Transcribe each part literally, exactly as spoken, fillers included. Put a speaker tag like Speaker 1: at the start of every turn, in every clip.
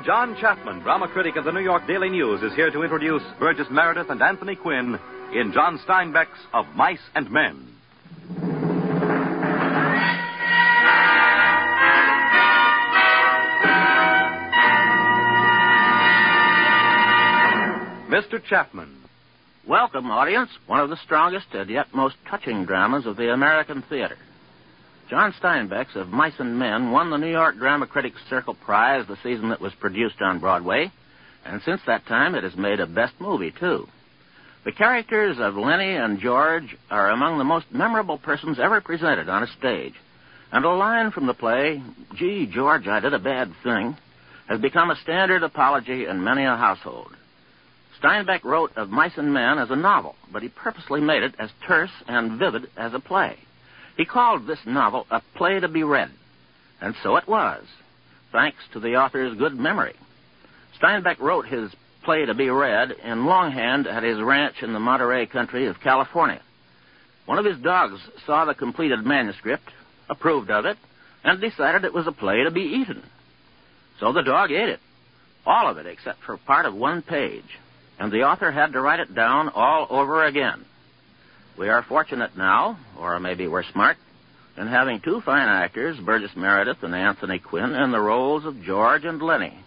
Speaker 1: John Chapman, drama critic of the New York Daily News, is here to introduce Burgess Meredith and Anthony Quinn in John Steinbeck's Of Mice and Men. Mister Chapman.
Speaker 2: Welcome, audience. One of the strongest and yet most touching dramas of the American theater. John Steinbeck's Of Mice and Men won the New York Drama Critics Circle Prize the season it was produced on Broadway, and since that time it has made a best movie, too. The characters of Lenny and George are among the most memorable persons ever presented on a stage, and a line from the play, "Gee, George, I did a bad thing," has become a standard apology in many a household. Steinbeck wrote Of Mice and Men as a novel, but he purposely made it as terse and vivid as a play. He called this novel a play to be read, and so it was, thanks to the author's good memory. Steinbeck wrote his play to be read in longhand at his ranch in the Monterey country of California. One of his dogs saw the completed manuscript, approved of it, and decided it was a play to be eaten. So the dog ate it, all of it except for part of one page, and the author had to write it down all over again. We are fortunate now, or maybe we're smart, in having two fine actors, Burgess Meredith and Anthony Quinn, in the roles of George and Lenny.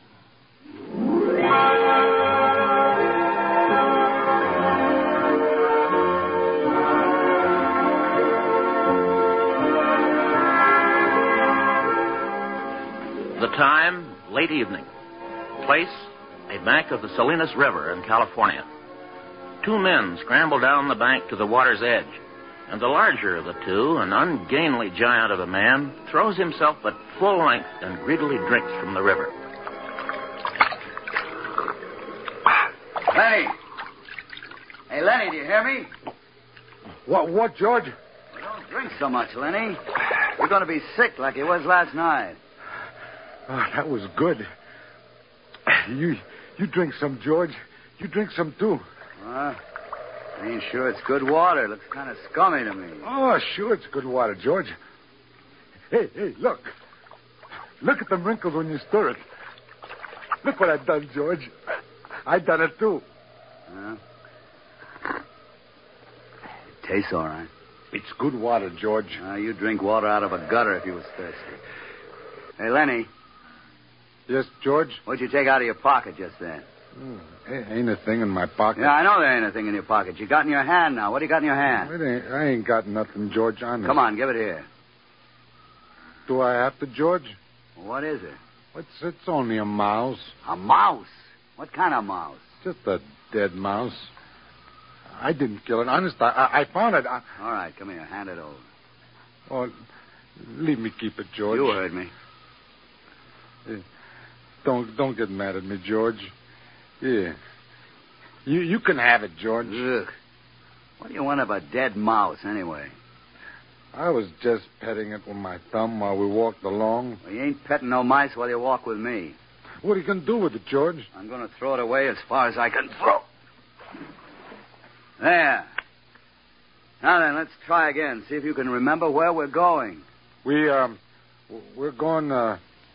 Speaker 2: The time, late evening. Place, a bank of the Salinas River in California. Two men scramble down the bank to the water's edge, and the larger of the two, an ungainly giant of a man, throws himself at full length and greedily drinks from the river.
Speaker 3: Lenny! Hey, Lenny, do you hear me?
Speaker 4: What, what, George?
Speaker 3: Well, don't drink so much, Lenny. You're going to be sick like you was last night.
Speaker 4: Oh, that was good. You, you drink some, George. You drink some, too.
Speaker 3: Huh? I ain't sure it's good water. It looks kind of scummy to me.
Speaker 4: Oh, sure, it's good water, George. Hey, hey, look. Look at the wrinkles when you stir it. Look what I've done, George. I done it, too.
Speaker 3: Huh? It tastes all right.
Speaker 4: It's good water, George.
Speaker 3: Uh, you drink water out of a gutter if you was thirsty. Hey, Lenny.
Speaker 4: Yes, George?
Speaker 3: What'd you take out of your pocket just then?
Speaker 4: Hmm. Ain't a thing in my pocket.
Speaker 3: Yeah, I know there ain't a thing in your pocket. You got in your hand now. What do you got in your hand?
Speaker 4: It ain't, I ain't got nothing, George, honest.
Speaker 3: Come on, give it here.
Speaker 4: Do I have to, George?
Speaker 3: What is it?
Speaker 4: It's, it's only a mouse.
Speaker 3: A mouse? What kind of mouse?
Speaker 4: Just a dead mouse. I didn't kill it. Honest, I, I, I found it. I...
Speaker 3: All right, come here. Hand it over.
Speaker 4: Oh, leave me keep it, George.
Speaker 3: You heard me.
Speaker 4: Don't, don't get mad at me, George. Yeah. You you can have it, George.
Speaker 3: Ugh. What do you want of a dead mouse, anyway?
Speaker 4: I was just petting it with my thumb while we walked along.
Speaker 3: Well, you ain't petting no mice while you walk with me.
Speaker 4: What are you going to do with it, George?
Speaker 3: I'm going to throw it away as far as I can throw. There. Now then, let's try again. See if you can remember where we're going.
Speaker 4: We, um, we're going, uh...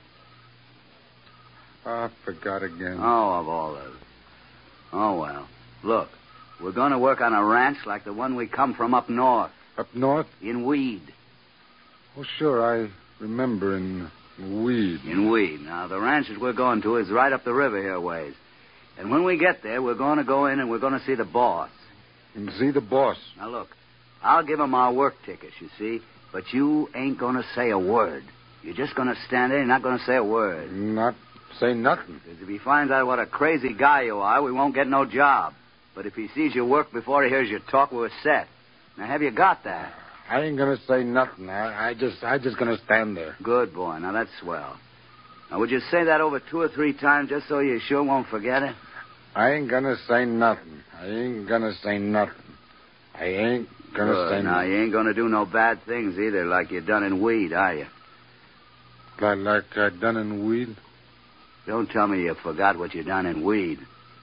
Speaker 4: I forgot again.
Speaker 3: Oh, of all those. Oh, well. Look, we're going to work on a ranch like the one we come from up north.
Speaker 4: Up north?
Speaker 3: In Weed.
Speaker 4: Oh, sure, I remember in Weed.
Speaker 3: In Weed. Now, the ranch that we're going to is right up the river here ways. And when we get there, we're going to go in and we're going to see the boss.
Speaker 4: And see the boss?
Speaker 3: Now, look, I'll give him our work tickets, you see, but you ain't going to say a word. You're just going to stand there and not going to say a word.
Speaker 4: Not say nothing.
Speaker 3: Because if he finds out what a crazy guy you are, we won't get no job. But if he sees your work before he hears you talk, we're set. Now, have you got that?
Speaker 4: I ain't going to say nothing. I, I just I just going to stand there.
Speaker 3: Good boy. Now, that's swell. Now, would you say that over two or three times just so you sure won't forget it?
Speaker 4: I ain't going to say nothing. I ain't going to say nothing. I ain't going to say
Speaker 3: nothing. Now,
Speaker 4: nothing.
Speaker 3: you ain't going to do no bad things either like you done in Weed, are you?
Speaker 4: Like, like I done in Weed?
Speaker 3: Don't tell me you forgot what you done in Weed.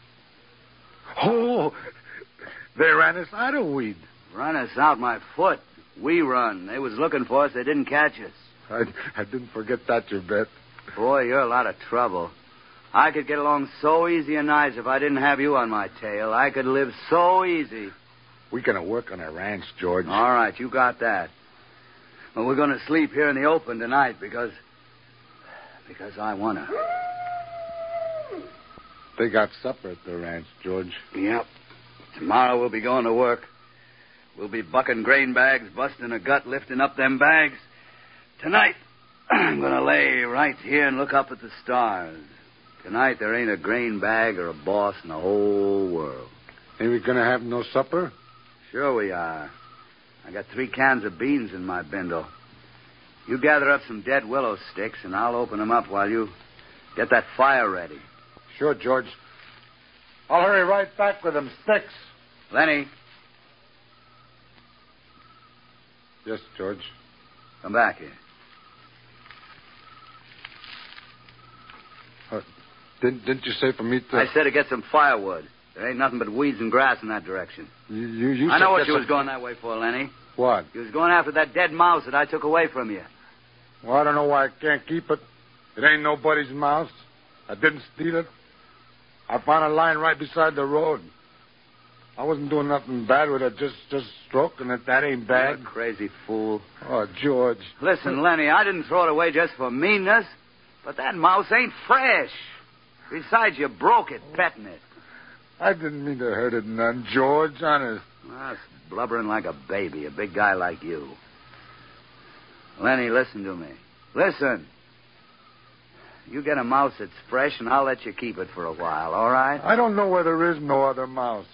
Speaker 4: Oh, they ran us out of Weed.
Speaker 3: Run us out my foot. We run. They was looking for us. They didn't catch us.
Speaker 4: I, I didn't forget that, you bet.
Speaker 3: Boy, you're a lot of trouble. I could get along so easy and nice if I didn't have you on my tail. I could live so easy.
Speaker 4: We're going to work on a ranch, George.
Speaker 3: All right, you got that. Well, we're going to sleep here in the open tonight because... because I want to.
Speaker 4: They got supper at the ranch, George.
Speaker 3: Yep. Tomorrow we'll be going to work. We'll be bucking grain bags, busting a gut, lifting up them bags. Tonight, I'm going to lay right here and look up at the stars. Tonight, there ain't a grain bag or a boss in the whole world.
Speaker 4: Ain't we going to have no supper?
Speaker 3: Sure we are. I got three cans of beans in my bindle. You gather up some dead willow sticks, and I'll open them up while you get that fire ready.
Speaker 4: Sure, George. I'll hurry right back with them sticks.
Speaker 3: Lenny.
Speaker 4: Yes, George.
Speaker 3: Come back here.
Speaker 4: Uh, didn't, didn't you say for me to...
Speaker 3: I said to get some firewood. There ain't nothing but weeds and grass in that direction.
Speaker 4: You, you, you
Speaker 3: I know what
Speaker 4: you
Speaker 3: you was going that way for, Lenny.
Speaker 4: What?
Speaker 3: You was going after that dead mouse that I took away from you.
Speaker 4: Well, I don't know why I can't keep it. It ain't nobody's mouse. I didn't steal it. I found it lying right beside the road. I wasn't doing nothing bad with it, just just stroking it. That ain't bad.
Speaker 3: You crazy fool.
Speaker 4: Oh, George.
Speaker 3: Listen, Lenny, I didn't throw it away just for meanness, but that mouse ain't fresh. Besides, you broke it petting it.
Speaker 4: I didn't mean to hurt it none, George, honest.
Speaker 3: Well, it's blubbering like a baby, a big guy like you. Lenny, listen to me. Listen. You get a mouse that's fresh, and I'll let you keep it for a while, all right?
Speaker 4: I don't know where there is no other mouse.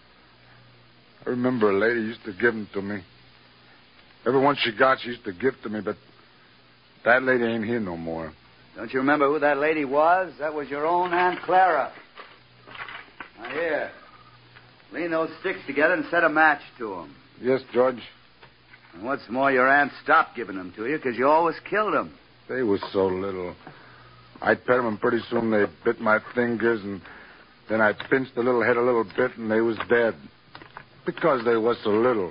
Speaker 4: I remember a lady used to give them to me. Every one she got, she used to give to me, but that lady ain't here no more.
Speaker 3: Don't you remember who that lady was? That was your own Aunt Clara. Now, here. Lean those sticks together and set a match to them.
Speaker 4: Yes, George.
Speaker 3: And what's more, your aunt stopped giving them to you because you always killed them.
Speaker 4: They was so little. I'd pet them, and pretty soon they bit my fingers, and then I pinched the little head a little bit, and they was dead. Because they was so little.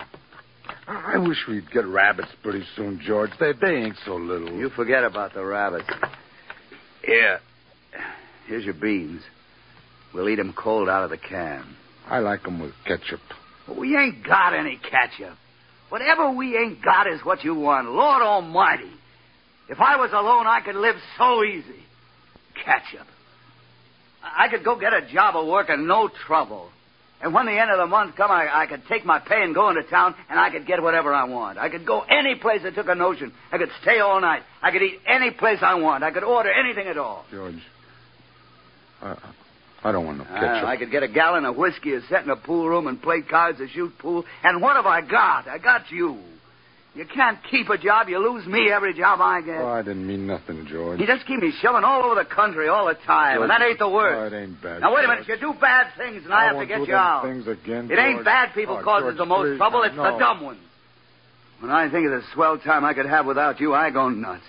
Speaker 4: I wish we'd get rabbits pretty soon, George. They they ain't so little.
Speaker 3: You forget about the rabbits. Here. Here's your beans. We'll eat them cold out of the can.
Speaker 4: I like them with ketchup.
Speaker 3: We ain't got any ketchup. Whatever we ain't got is what you want. Lord Almighty. If I was alone, I could live so easy. Ketchup. I could go get a job of work and no trouble. And when the end of the month come, I, I could take my pay and go into town, and I could get whatever I want. I could go any place that took a notion. I could stay all night. I could eat any place I want. I could order anything at all.
Speaker 4: George, I, I don't want no ketchup.
Speaker 3: Uh, I could get a gallon of whiskey and sit in a pool room and play cards and shoot pool. And what have I got? I got you. You can't keep a job. You lose me every job I get.
Speaker 4: Oh, I didn't mean nothing, George.
Speaker 3: You just keep me shoving all over the country all the time,
Speaker 4: George,
Speaker 3: and that ain't the worst.
Speaker 4: Oh, it ain't bad.
Speaker 3: Now, wait a
Speaker 4: George.
Speaker 3: minute. You do bad things, and I,
Speaker 4: I
Speaker 3: have
Speaker 4: won't
Speaker 3: to get
Speaker 4: do
Speaker 3: you
Speaker 4: them
Speaker 3: out.
Speaker 4: things again,
Speaker 3: It
Speaker 4: George.
Speaker 3: ain't bad people
Speaker 4: oh,
Speaker 3: causes
Speaker 4: George,
Speaker 3: the most
Speaker 4: please.
Speaker 3: trouble. It's
Speaker 4: no.
Speaker 3: the dumb ones. When I think of the swell time I could have without you, I go nuts.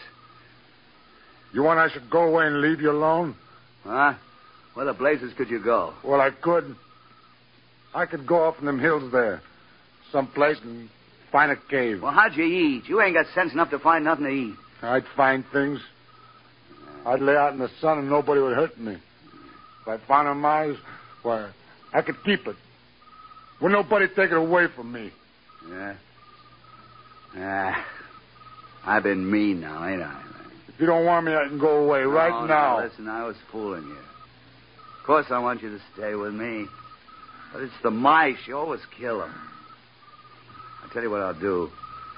Speaker 4: You want I should go away and leave you alone?
Speaker 3: Huh? Where the blazes could you go?
Speaker 4: Well, I could. I could go off in them hills there. Someplace and find a cave.
Speaker 3: Well, how'd you eat? You ain't got sense enough to find nothing to eat.
Speaker 4: I'd find things. I'd lay out in the sun and nobody would hurt me. If I found a mouse, why, I could keep it. Would nobody take it away from me?
Speaker 3: Yeah. Ah. I've been mean now, ain't I?
Speaker 4: If you don't want me, I can go away right
Speaker 3: no,
Speaker 4: now.
Speaker 3: No, listen, I was fooling you. Of course I want you to stay with me. But it's the mice. You always kill them. I'll tell you what I'll do.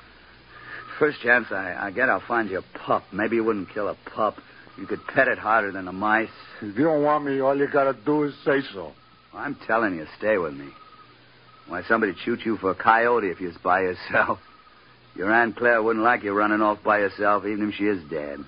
Speaker 3: First chance I, I get, I'll find you a pup. Maybe you wouldn't kill a pup. You could pet it harder than the mice.
Speaker 4: If you don't want me, all you gotta do is say so.
Speaker 3: Well, I'm telling you, stay with me. Why, somebody'd shoot you for a coyote if you was by yourself. Your Aunt Claire wouldn't like you running off by yourself, even if she is dead.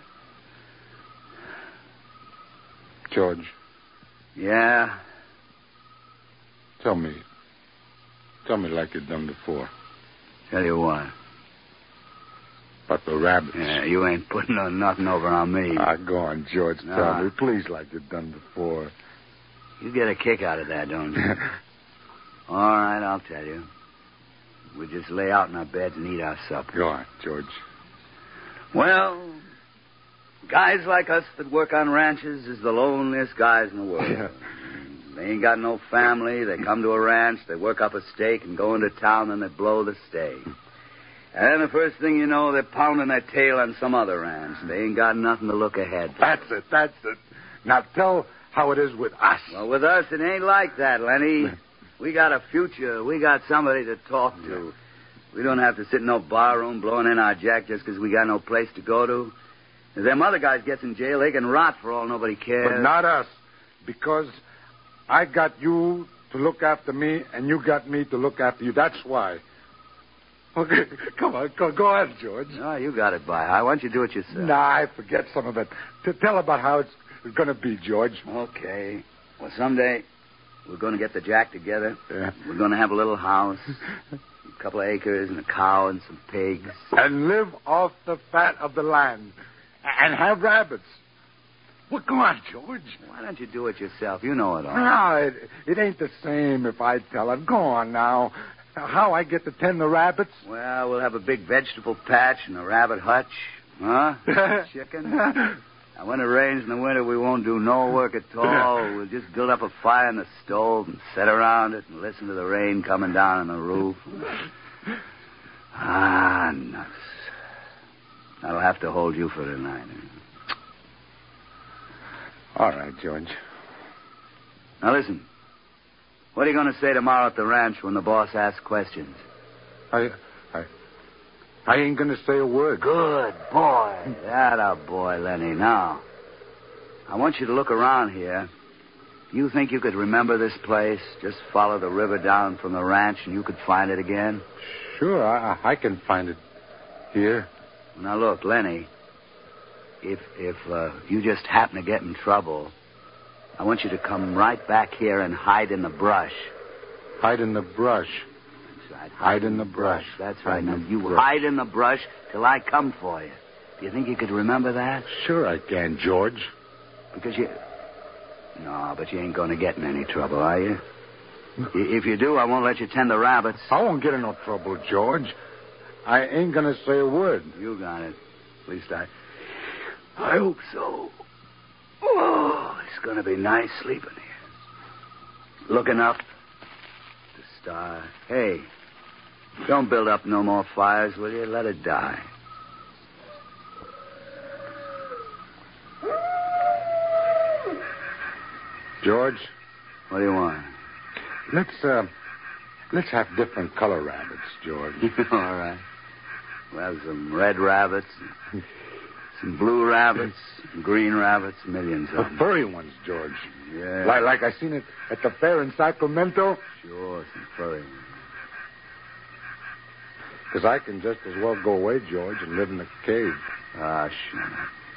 Speaker 4: George.
Speaker 3: Yeah?
Speaker 4: Tell me. Tell me like you've done before.
Speaker 3: Tell you what.
Speaker 4: About the rabbits.
Speaker 3: Yeah, you ain't putting on nothing over on me.
Speaker 4: Ah, go on, George.
Speaker 3: No.
Speaker 4: Tell me, please, like you've done before.
Speaker 3: You get a kick out of that, don't you? All right, I'll tell you. We just lay out in our beds and eat our supper.
Speaker 4: Go on, George.
Speaker 3: Well, Guys like us that work on ranches is the loneliest guys in the world.
Speaker 4: Yeah.
Speaker 3: They ain't got no family. They come to a ranch, they work up a stake and go into town, and they blow the stake. And then the first thing you know, they're pounding their tail on some other ranch. They ain't got nothing to look ahead to.
Speaker 4: That's it, that's it. Now tell how it is with us.
Speaker 3: Well, with us, it ain't like that, Lenny. We got a future. We got somebody to talk to. We don't have to sit in no bar room blowing in our jack just because we got no place to go to. If them other guys gets in jail, they can rot for all nobody cares.
Speaker 4: But not us, because I got you to look after me, and you got me to look after you. That's why. Okay, come on, go, go ahead, George.
Speaker 3: No, you got it, by. Why don't you do it yourself?
Speaker 4: Nah, I forget some of it. To tell about how it's going to be, George.
Speaker 3: Okay. Well, someday we're going to get the jack together.
Speaker 4: Yeah.
Speaker 3: We're going to have a little house, a couple of acres, and a cow and some pigs.
Speaker 4: And live off the fat of the land. And have rabbits. Well, go on, George.
Speaker 3: Why don't you do it yourself? You know it all.
Speaker 4: No, it, it ain't the same if I tell him. Go on now. How I get to tend the rabbits?
Speaker 3: Well, we'll have a big vegetable patch and a rabbit hutch. Huh? Chicken. And when it rains in the winter, we won't do no work at all. We'll just build up a fire in the stove and sit around it and listen to the rain coming down on the roof. Ah, nuts. That'll have to hold you for tonight. Eh?
Speaker 4: All right, George.
Speaker 3: Now, listen. What are you going to say tomorrow at the ranch when the boss asks questions?
Speaker 4: I, I, I ain't going to say a word.
Speaker 3: Good boy. That boy, Lenny. Now, I want you to look around here. You think you could remember this place? Just follow the river down from the ranch and you could find it again?
Speaker 4: Sure, I, I can find it here.
Speaker 3: Now, look, Lenny, if if uh, you just happen to get in trouble, I want you to come right back here and hide in the brush.
Speaker 4: Hide in the brush.
Speaker 3: That's right.
Speaker 4: Hide in the brush.
Speaker 3: That's right.
Speaker 4: Hide
Speaker 3: Now,
Speaker 4: in the
Speaker 3: you
Speaker 4: brush.
Speaker 3: hide in the brush till I come for you. Do you think you could remember that?
Speaker 4: Sure I can, George.
Speaker 3: Because you... No, but you ain't going to get in any trouble, are you? If you do, I won't let you tend the rabbits.
Speaker 4: I won't get in no trouble, George. I ain't going to say a word.
Speaker 3: You got it. At least I... I hope so. Oh, it's going to be nice sleeping here. Looking up at the star. Hey, don't build up no more fires, will you? Let it die.
Speaker 4: George,
Speaker 3: What do you want?
Speaker 4: let's, uh, let's have different color rabbits, George.
Speaker 3: All right. We'll have some red rabbits, some blue rabbits, some green rabbits, millions of
Speaker 4: The
Speaker 3: them.
Speaker 4: furry ones, George.
Speaker 3: Yeah.
Speaker 4: Like, like I seen it at the fair in Sacramento.
Speaker 3: Sure, some furry ones.
Speaker 4: Because I can just as well go away, George, and live in a cave.
Speaker 3: Ah, sure.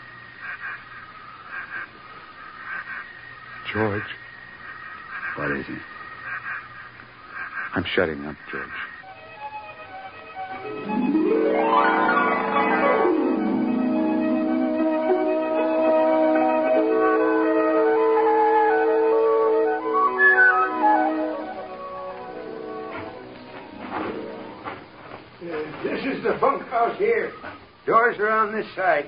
Speaker 4: George,
Speaker 3: What is it?
Speaker 4: I'm shutting up, George.
Speaker 5: This is the bunkhouse here. Doors are on this side.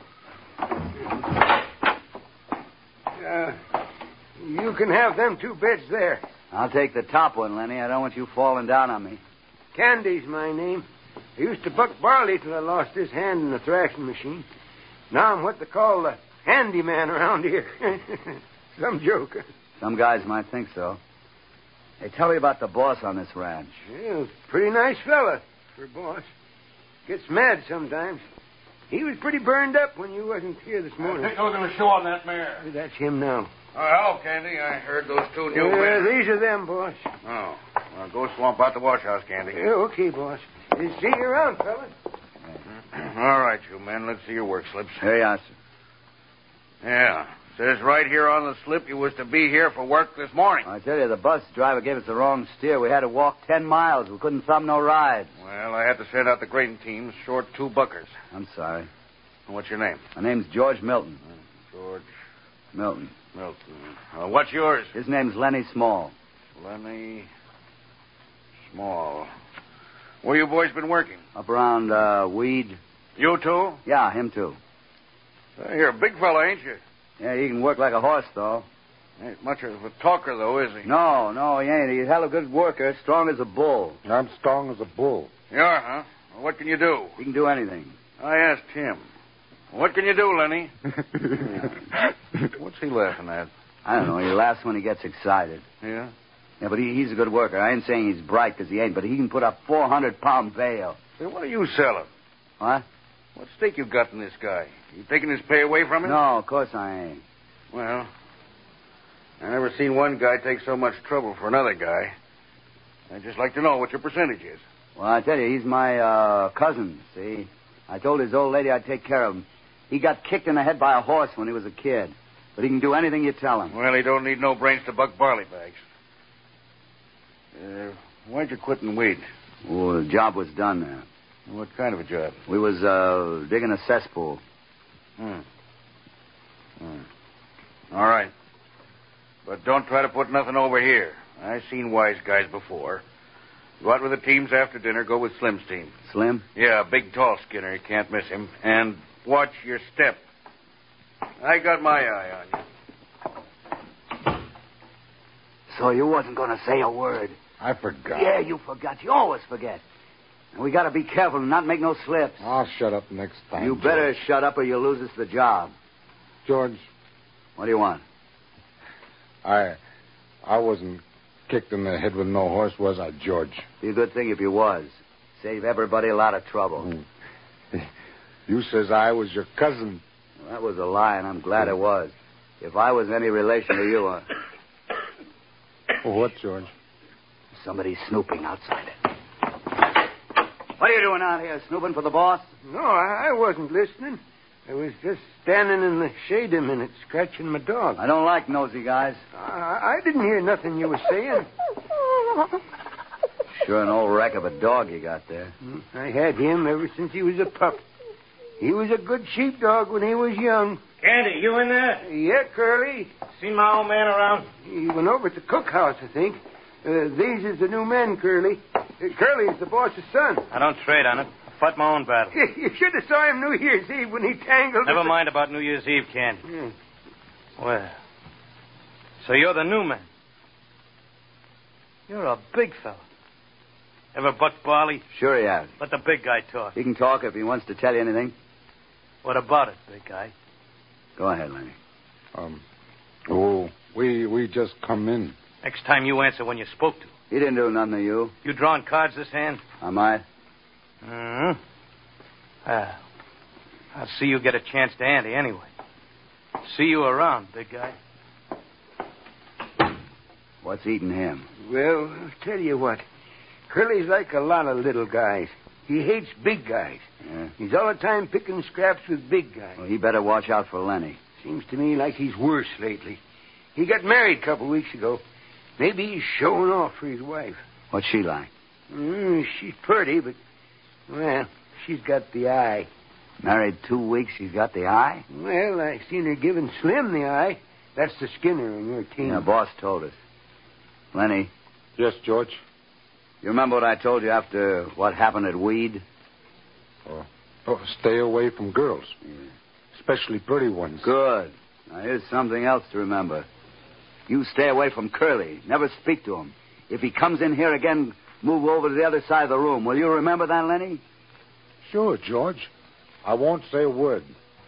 Speaker 5: Uh, you can have them two beds there.
Speaker 3: I'll take the top one, Lenny. I don't want you falling down on me.
Speaker 5: Candy's my name. I used to buck barley till I lost his hand in the thrashing machine. Now I'm what they call the handyman around here. Some joke.
Speaker 3: Some guys might think so. Hey, tell me about the boss on this ranch.
Speaker 5: Well, pretty nice fella for a boss. Gets mad sometimes. He was pretty burned up when you wasn't here this morning.
Speaker 6: Take a look at the show on that mare.
Speaker 5: That's him now.
Speaker 6: Oh, hello, Candy. I heard those two new
Speaker 5: Yeah,
Speaker 6: men.
Speaker 5: these are them, boss.
Speaker 6: Oh. Well, go swamp out the wash house, Candy.
Speaker 5: Yeah, okay, boss. See you around, fella.
Speaker 6: All right, you men. Let's see your work slips.
Speaker 3: Here you are, sir.
Speaker 6: Yeah. Says right here on the slip you was to be here for work this morning.
Speaker 3: I tell you, the bus driver gave us the wrong steer. We had to walk ten miles. We couldn't thumb no rides.
Speaker 6: Well, I had to send out the grading teams, short two buckers.
Speaker 3: I'm sorry.
Speaker 6: What's your name?
Speaker 3: My name's George Milton.
Speaker 6: George
Speaker 3: Milton.
Speaker 6: Milton. Uh, what's yours?
Speaker 3: His name's Lenny Small.
Speaker 6: Lenny Small. Where you boys been working?
Speaker 3: Up around, uh, Weed.
Speaker 6: You too?
Speaker 3: Yeah, him too.
Speaker 6: Uh, you're a big fella, ain't you?
Speaker 3: Yeah, he can work like a horse, though.
Speaker 6: Ain't much of a talker, though, is he?
Speaker 3: No, no, he ain't. He's a hell of a good worker, strong as a bull.
Speaker 4: I'm strong as a bull.
Speaker 6: You are, huh? Well, what can you do?
Speaker 3: He can do anything.
Speaker 6: I asked him. What can you do, Lenny? What's he laughing at?
Speaker 3: I don't know. He laughs when he gets excited.
Speaker 6: Yeah?
Speaker 3: Yeah, but he, he's a good worker. I ain't saying he's bright, because he ain't, but he can put up four hundred pound bale.
Speaker 6: Hey, what are you selling?
Speaker 3: What?
Speaker 6: What stake you got in this guy? You taking his pay away from him?
Speaker 3: No, of course I ain't.
Speaker 6: Well, I never seen one guy take so much trouble for another guy. I'd just like to know what your percentage is.
Speaker 3: Well, I tell you, he's my uh, cousin, see? I told his old lady I'd take care of him. He got kicked in the head by a horse when he was a kid. But he can do anything you tell him.
Speaker 6: Well, he don't need no brains to buck barley bags. Uh, why'd you quit and weed?
Speaker 3: Oh, the job was done there.
Speaker 6: What kind of a job?
Speaker 3: We was uh, digging a cesspool.
Speaker 6: Hmm. hmm. All right. But don't try to put nothing over here. I've seen wise guys before. Go out with the teams after dinner. Go with Slim's team.
Speaker 3: Slim?
Speaker 6: Yeah, big, tall Skinner. You can't miss him. And watch your step. I got my eye on you.
Speaker 3: So you wasn't going to say a word.
Speaker 4: I forgot.
Speaker 3: Yeah, you forgot. You always forget. And we got to be careful and not make no slips.
Speaker 4: I'll shut up next time.
Speaker 3: You better
Speaker 4: George.
Speaker 3: shut up or you'll lose us the job.
Speaker 4: George,
Speaker 3: What do you want?
Speaker 4: I I wasn't kicked in the head with no horse, was I, George?
Speaker 3: Be a good thing if you was. Save everybody a lot of trouble.
Speaker 4: Mm. You says I was your cousin.
Speaker 3: Well, that was a lie, and I'm glad it was. If I was any relation to you, uh,
Speaker 4: Oh, what, George?
Speaker 3: somebody's snooping outside it. What are you doing out here, snooping for the boss?
Speaker 5: No, I, I wasn't listening. I was just standing in the shade a minute, scratching my dog.
Speaker 3: I don't like nosy guys.
Speaker 5: I, I didn't hear nothing you were saying.
Speaker 3: Sure an old wreck of a dog you got there.
Speaker 5: I had him ever since he was a pup. He was a good sheepdog when he was young.
Speaker 7: Candy, you in there?
Speaker 5: Yeah, Curly.
Speaker 7: Seen my old man around?
Speaker 5: He went over to the cookhouse, I think. Uh, these is the new men, Curly. Uh, Curly's the boss's son.
Speaker 7: I don't trade on it. I fought my own battle.
Speaker 5: You should have saw him New Year's Eve when he tangled...
Speaker 7: Never
Speaker 5: with
Speaker 7: mind about New Year's Eve, Candy.
Speaker 5: The... Yeah.
Speaker 7: Well, so you're the new man. You're a big fella. Ever bucked barley?
Speaker 3: Sure he has.
Speaker 7: Let the big guy talk.
Speaker 3: He can talk if he wants to tell you anything.
Speaker 7: What about it, big guy?
Speaker 3: Go ahead, Lenny.
Speaker 4: Um, oh, we we just come in.
Speaker 7: Next time you answer when you're spoke to.
Speaker 3: He didn't do nothing to you.
Speaker 7: You drawing cards this hand?
Speaker 3: I might.
Speaker 7: Mm-hmm. Ah, I'll see you get a chance to Andy anyway. See you around, big guy.
Speaker 3: What's eating him?
Speaker 5: Well, I'll tell you what. Curly's like a lot of little guys. He hates big guys.
Speaker 3: Yeah.
Speaker 5: He's all the time picking scraps with big guys.
Speaker 3: Well, he better watch out for Lenny.
Speaker 5: Seems to me like he's worse lately. He got married a couple weeks ago. Maybe he's showing off for his wife.
Speaker 3: What's she like?
Speaker 5: Mm, she's pretty, but, well, she's got the eye.
Speaker 3: Married two weeks, she's got the eye?
Speaker 5: Well, I seen her giving Slim the eye. That's the Skinner on your team.
Speaker 3: Yeah, boss told us. Lenny,
Speaker 4: Yes, George?
Speaker 3: you remember what I told you after what happened at Weed?
Speaker 4: Oh, oh, stay away from girls.
Speaker 3: Yeah.
Speaker 4: Especially pretty ones.
Speaker 3: Good. Now, here's something else to remember. You stay away from Curly. Never speak to him. If he comes in here again, move over to the other side of the room. Will you remember that, Lenny?
Speaker 4: Sure, George. I won't say a word.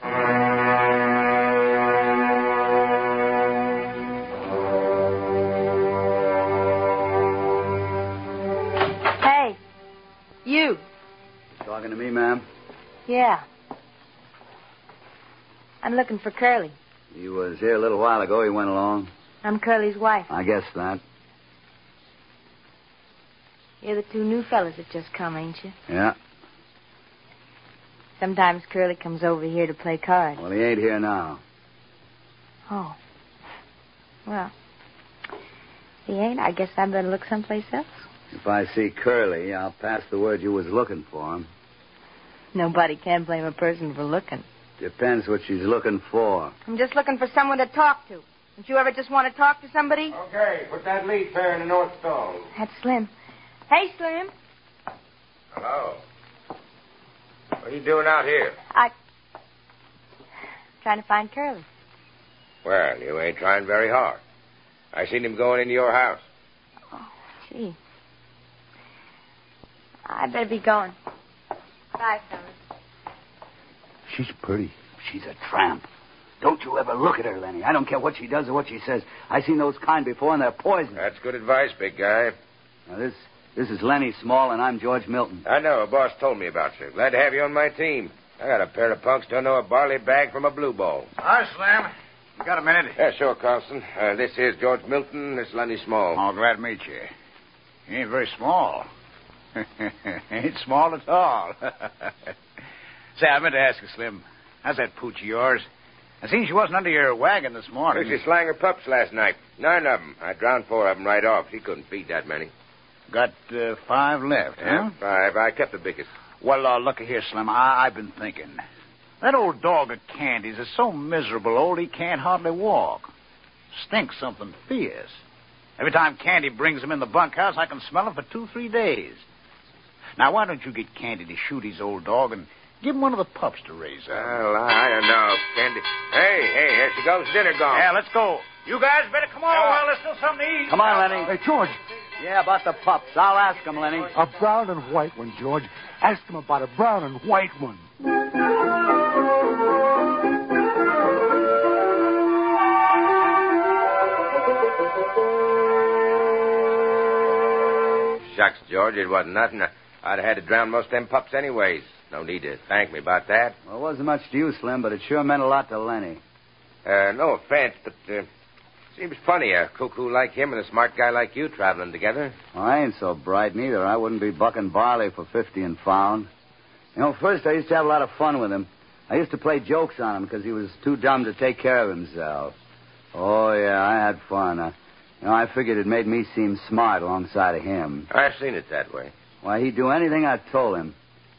Speaker 8: Hey, you.
Speaker 3: Talking to me, ma'am?
Speaker 8: Yeah. I'm looking for Curly.
Speaker 3: He was here a little while ago. He went along.
Speaker 8: I'm Curly's wife.
Speaker 3: I guess that.
Speaker 8: You're the two new fellas that just come, ain't you?
Speaker 3: Yeah.
Speaker 8: Sometimes Curly comes over here to play cards.
Speaker 3: Well, he ain't here now.
Speaker 8: Oh. Well, if he ain't, I guess I better look someplace else.
Speaker 3: If I see Curly, I'll pass the word you was looking for him.
Speaker 8: Nobody can blame a person for looking.
Speaker 3: Depends what she's looking for.
Speaker 8: I'm just looking for someone to talk to. Don't you ever just want to talk to somebody?
Speaker 5: Okay, put that lead pair in the north stall.
Speaker 8: That's Slim. Hey, Slim.
Speaker 9: Hello. What are you doing out here?
Speaker 8: I... trying to find Curly.
Speaker 9: Well, you ain't trying very hard. I seen him going into your house.
Speaker 8: Oh, gee. I better be going. Bye, fellas.
Speaker 3: She's pretty. She's a tramp. Don't you ever look at her, Lenny. I don't care what she does or what she says. I've seen those kind before, and they're poison.
Speaker 9: That's good advice, big guy.
Speaker 3: Now, this this is Lenny Small, and I'm George Milton.
Speaker 9: I know. A boss told me about you. Glad to have you on my team. I got a pair of punks don't know a barley bag from a blue ball.
Speaker 6: Hi, Slim. You got a minute?
Speaker 9: Yeah, sure, Carlson. Uh, this here's George Milton. This is Lenny Small.
Speaker 6: Oh, glad to meet you. You ain't very small. Ain't small at all. Say, I meant to ask you, Slim. How's that pooch of yours? I seen she wasn't under your wagon this morning.
Speaker 9: She slang her pups last night. Nine of them. I drowned four of them right off. She couldn't feed that many.
Speaker 6: Got uh, five left,
Speaker 9: Yeah,
Speaker 6: huh?
Speaker 9: five. I kept the biggest.
Speaker 6: Well, uh, look here, Slim. I- I've been thinking. That old dog of Candy's is so miserable old he can't hardly walk. Stinks something fierce. Every time Candy brings him in the bunkhouse, I can smell him for two, three days. Now, why don't you get Candy to shoot his old dog and give him one of the pups to raise up?
Speaker 9: Well, I don't know, Candy. Hey, hey, here she goes. Dinner gone.
Speaker 6: Yeah, let's go. You guys better come on while there's still something to eat.
Speaker 3: Come on, Lenny.
Speaker 5: Hey, George,
Speaker 3: Yeah, about the pups. I'll ask them, Lenny.
Speaker 5: a brown and white one, George. Ask them about a brown and white one.
Speaker 9: Shucks, George, it wasn't nothing. I'd have had to drown most of them pups anyways. No need to thank me about that.
Speaker 3: Well, it wasn't much to you, Slim, but it sure meant a lot to Lenny.
Speaker 9: Uh, no offense, but uh, seems funny a cuckoo like him and a smart guy like you traveling together.
Speaker 3: Well, I ain't so bright neither. I wouldn't be bucking barley for fifty and found. You know, first I used to have a lot of fun with him. I used to play jokes on him because he was too dumb to take care of himself. Oh, yeah, I had fun. Uh, you know, I figured it made me seem smart alongside of him.
Speaker 9: I've seen it that way.
Speaker 3: Why, he'd do anything I told him.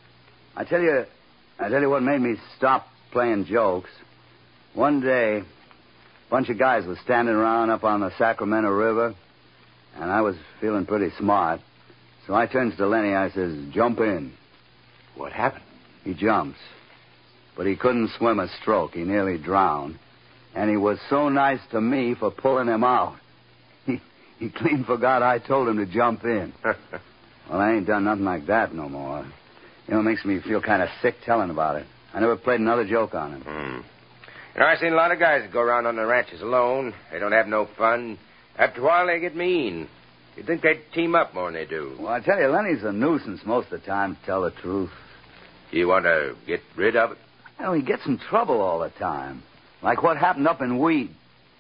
Speaker 3: I tell you, I tell you what made me stop playing jokes. One day, a bunch of guys was standing around up on the Sacramento River, and I was feeling pretty smart. So I turns to Lenny, I says, jump in.
Speaker 9: What happened?
Speaker 3: He jumps. But he couldn't swim a stroke. He nearly drowned. And he was so nice to me for pulling him out. He, he clean forgot I told him to jump in. Well, I ain't done nothing like that no more. You know, it makes me feel kind of sick telling about it. I never played another joke on him.
Speaker 9: Hmm. You know, I've seen a lot of guys that go around on the ranches alone. They don't have no fun. After a while, they get mean. You'd think they'd team up more than they do.
Speaker 3: Well, I tell you, Lenny's a nuisance most of the time, to tell the truth.
Speaker 9: You want to get rid of it?
Speaker 3: You know, he gets in trouble all the time. Like what happened up in Weed.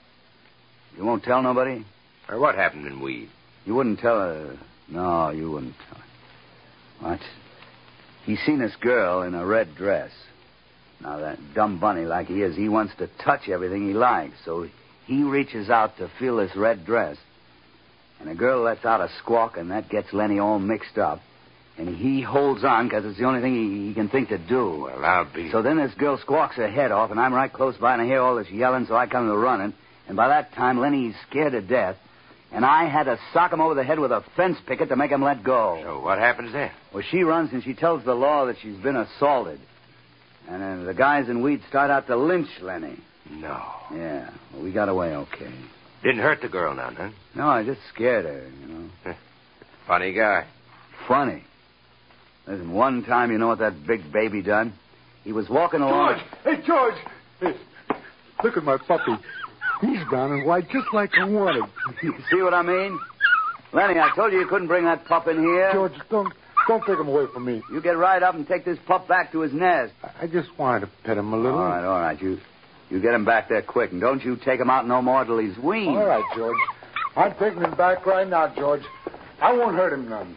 Speaker 3: You won't tell nobody?
Speaker 9: Or what happened in Weed?
Speaker 3: You wouldn't tell her. No, you wouldn't tell her. What? He seen this girl in a red dress. Now, that dumb bunny like he is, he wants to touch everything he likes. So he reaches out to feel this red dress. And the girl lets out a squawk, and that gets Lenny all mixed up. And he holds on because it's the only thing he, he can think to do.
Speaker 9: Well, I'll be...
Speaker 3: So then this girl squawks her head off, and I'm right close by, and I hear all this yelling, so I come to running. And by that time, Lenny's scared to death. And I had to sock him over the head with a fence picket to make him let go.
Speaker 9: So what happens then?
Speaker 3: Well, she runs and she tells the law that she's been assaulted. And then the guys in Weed start out to lynch Lenny.
Speaker 9: No.
Speaker 3: Yeah, well, we got away okay.
Speaker 9: Didn't hurt the girl none, huh?
Speaker 3: No, I just scared her, you know.
Speaker 9: Funny guy.
Speaker 3: Funny. Listen, one time, you know what that big baby done? He was walking along...
Speaker 5: George! Hey, George! Hey, look at my puppy. He's brown and white just like I wanted.
Speaker 3: You see what I mean? Lenny, I told you you couldn't bring that pup in here.
Speaker 5: George, don't don't take him away from me.
Speaker 3: You get right up and take this pup back to his nest.
Speaker 5: I just wanted to pet him a little.
Speaker 3: All right, all right. You you get him back there quick, and don't you take him out no more till he's weaned.
Speaker 5: All right, George. I'm taking him back right now, George. I won't hurt him none.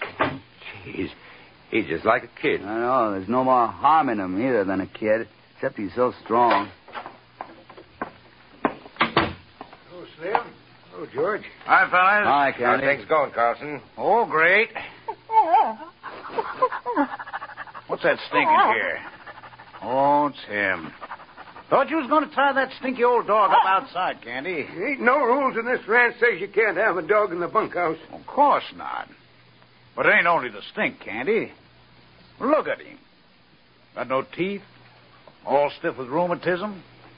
Speaker 9: Jeez. He's just like a kid.
Speaker 3: I know. There's no more harm in him either than a kid, except he's so strong.
Speaker 5: Oh, Slim. Oh, George.
Speaker 6: Hi, fellas.
Speaker 3: Hi,
Speaker 9: How
Speaker 3: Candy.
Speaker 9: things going, Carlson?
Speaker 6: Oh, great. What's that stinking here? Oh, it's him. Thought you was going to tie that stinky old dog up outside, Candy.
Speaker 5: There ain't no rules in this ranch says you can't have a dog in the bunkhouse.
Speaker 6: Of course not. But it ain't only the stink, Candy. Look at him. Got no teeth, all stiff with rheumatism.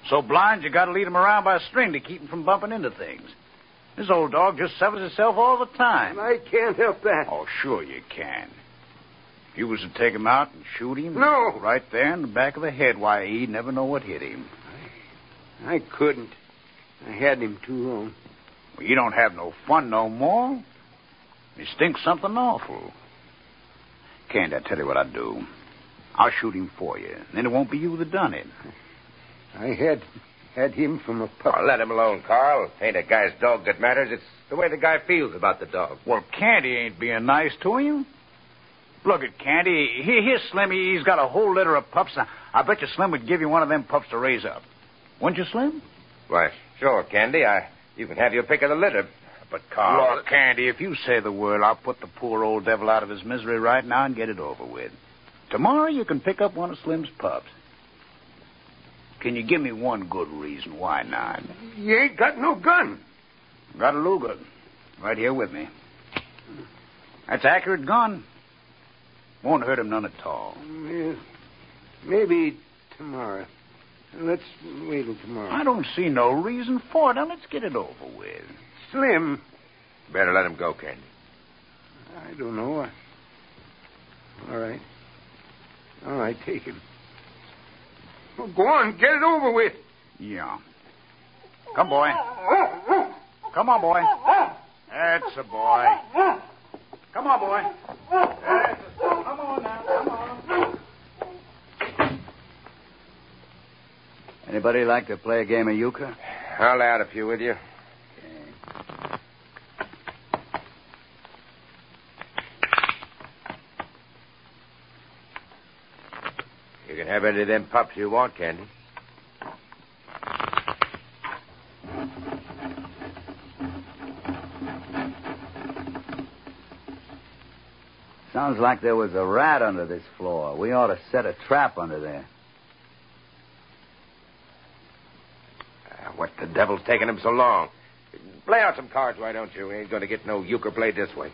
Speaker 10: So blind you got to lead him around by a string to keep him from bumping into things. This old dog just suffers itself all the time.
Speaker 5: I can't help that.
Speaker 10: Oh, sure you can. If you was to take him out and shoot him...
Speaker 5: No.
Speaker 10: Right there in the back of the head, why, he'd never know what hit him.
Speaker 5: I, I couldn't. I had him too long.
Speaker 10: Well, you don't have no fun no more. You stink something awful. Can't I tell you what I'd do? I'll shoot him for you. Then it won't be you that done it.
Speaker 5: I had had him from a pup.
Speaker 9: Oh, let him alone, Carl. Ain't a guy's dog that matters. It's the way the guy feels about the dog.
Speaker 10: Well, Candy ain't being nice to him. Look at Candy. Here, here's Slim. He's got a whole litter of pups. I bet you Slim would give you one of them pups to raise up. Wouldn't you, Slim?
Speaker 9: Why, sure, Candy. I, you can have your pick of the litter. But, Carl...
Speaker 10: Look, Candy, if you say the word, I'll put the poor old devil out of his misery right now and get it over with. Tomorrow you can pick up one of Slim's pups. Can you give me one good reason why not?
Speaker 5: You ain't got no gun.
Speaker 10: Got a Luger. Right here with me. That's an accurate gun. Won't hurt him none at all.
Speaker 5: Yeah, maybe tomorrow. Let's wait till tomorrow.
Speaker 10: I don't see no reason for it. Now, let's get it over with.
Speaker 5: Slim.
Speaker 9: Better let him go, Candy.
Speaker 5: I don't know. I... All right. All right, take him. Well, go on, get it over with.
Speaker 10: Yeah. Come, boy. Come on, boy. That's a boy. Come on, boy. That's a... Come on now, come on.
Speaker 3: Anybody like to play a game of euchre?
Speaker 9: I'll add a few with you. You can have any of them pups you want, Candy.
Speaker 3: Sounds like there was a rat under this floor. We ought to set a trap under there.
Speaker 9: Uh, what the devil's taking him so long? Play out some cards, why don't you? We ain't going to get no euchre played this way.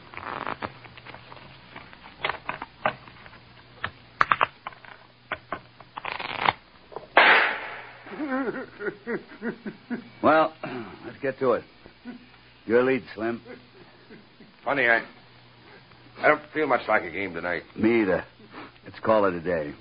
Speaker 3: Well, let's get to it. Your lead, Slim.
Speaker 9: Funny, I... I don't feel much like a game tonight.
Speaker 3: Me either. Let's call it a day.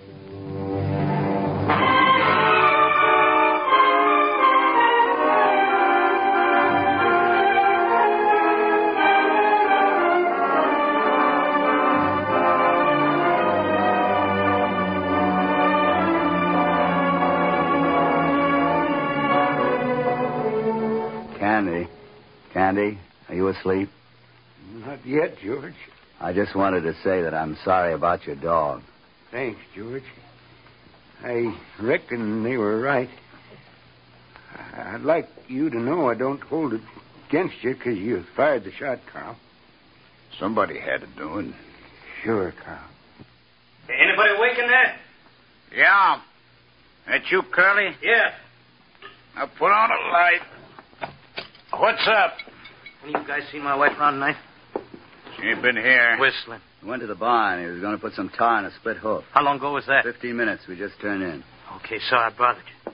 Speaker 3: Candy. Candy, are you asleep?
Speaker 5: Not yet, George.
Speaker 3: I just wanted to say that I'm sorry about your dog.
Speaker 5: Thanks, George. I reckon they were right. I'd like you to know I don't hold it against you because you fired the shot, Carl.
Speaker 10: Somebody had to do it.
Speaker 5: Sure, Carl.
Speaker 7: Anybody awake in there?
Speaker 10: Yeah. That you, Curly?
Speaker 7: Yeah.
Speaker 10: Now put on a light. What's up?
Speaker 7: Any of you guys seen my wife around tonight?
Speaker 10: She ain't been here.
Speaker 7: Where's Slim?
Speaker 3: He went to the barn. He was going to put some tar in a split hoof.
Speaker 7: How long ago was that?
Speaker 3: Fifteen minutes. We just turned in.
Speaker 7: Okay, sorry I bothered you.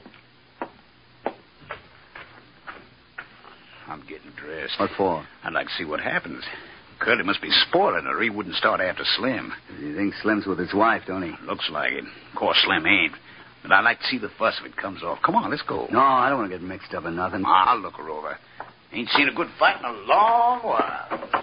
Speaker 10: I'm getting dressed.
Speaker 3: What for?
Speaker 10: I'd like to see what happens. Curly must be spoiling her. He wouldn't start after Slim.
Speaker 3: You think Slim's with his wife, don't he?
Speaker 10: Looks like it. Of course, Slim ain't. But I'd like to see the fuss if it comes off. Come on, let's go.
Speaker 3: No, I don't want to get mixed up in nothing.
Speaker 10: I'll look her over. Ain't seen a good fight in a long while.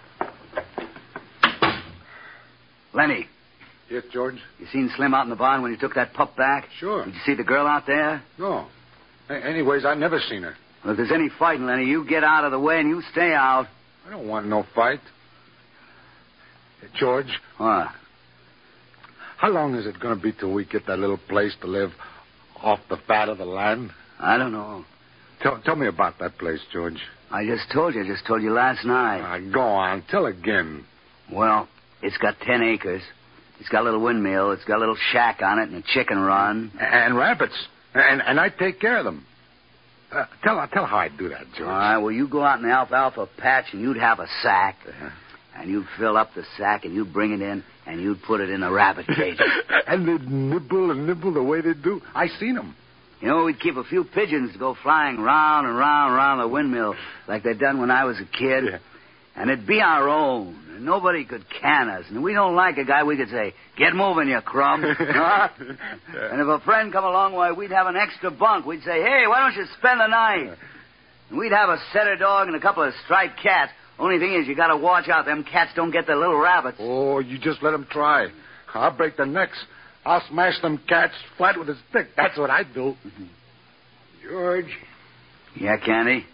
Speaker 3: Lenny.
Speaker 4: Yes, George?
Speaker 3: You seen Slim out in the barn when you took that pup back?
Speaker 4: Sure.
Speaker 3: Did you see the girl out there?
Speaker 4: No. A- anyways, I never seen her.
Speaker 3: Well, if there's any fighting, Lenny, you get out of the way and you stay out.
Speaker 4: I don't want no fight. Hey, George?
Speaker 3: What?
Speaker 4: How long is it going to be till we get that little place to live off the fat of the land?
Speaker 3: I don't know.
Speaker 4: Tell, tell me about that place, George.
Speaker 3: I just told you. I just told you last night.
Speaker 4: Uh, go on. Tell again.
Speaker 3: Well, it's got ten acres. It's got a little windmill. It's got a little shack on it and a chicken run.
Speaker 4: And rabbits. And and I take care of them. Uh, tell tell how I do that, George.
Speaker 3: All right, well, you go out in the alfalfa patch and you'd have a sack. Uh-huh. And you'd fill up the sack and you'd bring it in and you'd put it in a rabbit cage.
Speaker 4: And they'd nibble and nibble the way they do. I seen them.
Speaker 3: You know, we'd keep a few pigeons to go flying round and round and round the windmill like they'd done when I was a kid.
Speaker 4: Yeah.
Speaker 3: And it'd be our own. And nobody could can us. And if we don't like a guy, we could say, get moving, you crumb. Huh?
Speaker 4: Yeah.
Speaker 3: And if a friend come along, why, we'd have an extra bunk. We'd say, hey, why don't you spend the night?
Speaker 4: Yeah.
Speaker 3: And we'd have a setter dog and a couple of striped cats. Only thing is, you got to watch out. Them cats don't get the little rabbits.
Speaker 4: Oh, you just let them try. I'll break their necks. I'll smash them cats flat with a stick. That's what I'd do.
Speaker 5: George,
Speaker 3: Yeah, Candy?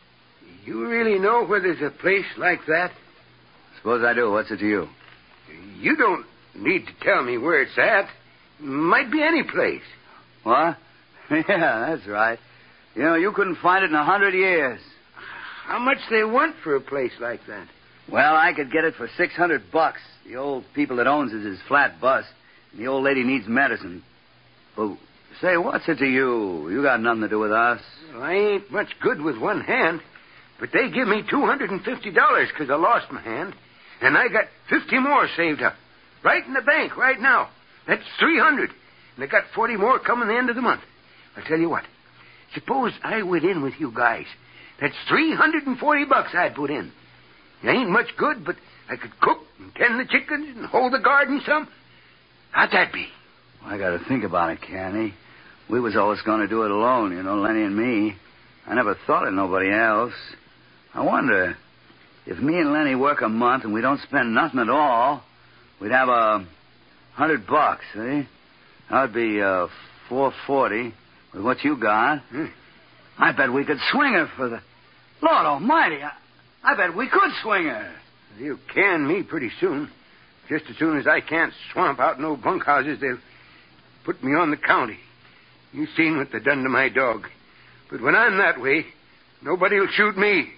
Speaker 5: you really know where there's a place like that?
Speaker 3: Suppose I do. What's it to you?
Speaker 5: You don't need to tell me where it's at. Might be any place.
Speaker 3: What? Yeah, that's right. You know, you couldn't find it in a hundred years.
Speaker 5: How much they want for a place like that?
Speaker 3: Well, I could get it for six hundred bucks. The old people that owns it is flat bust, and the old lady needs medicine. But say, what's it to you? You got nothing to do with us.
Speaker 5: Well, I ain't much good with one hand, but they give me two hundred fifty dollars because I lost my hand, and I got fifty more saved up. Right in the bank right now. That's three hundred, and I got forty more coming the end of the month. I'll tell you what. Suppose I went in with you guys. That's three hundred forty bucks I'd put in. It ain't much good, but I could cook and tend the chickens and hold the garden some. How'd that be?
Speaker 3: I got to think about it, Candy. We was always going to do it alone, you know, Lenny and me. I never thought of nobody else. I wonder, if me and Lenny work a month and we don't spend nothing at all, we'd have a hundred bucks, eh? That'd be uh, four forty with what you got.
Speaker 5: Hmm.
Speaker 3: I bet we could swing her for the... Lord almighty, I, I bet we could swing her.
Speaker 5: They'll can me pretty soon. Just as soon as I can't swamp out no bunkhouses, they'll put me on the county. You seen what they done to my dog. But when I'm that way, nobody'll shoot me.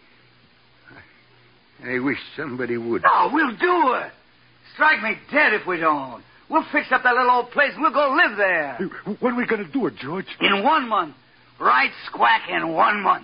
Speaker 5: I, I wish somebody would.
Speaker 3: Oh, we'll do it. Strike me dead if we don't. We'll fix up that little old place and we'll go live there.
Speaker 4: When are we going to do it, George?
Speaker 3: In one month. Right squack in one month.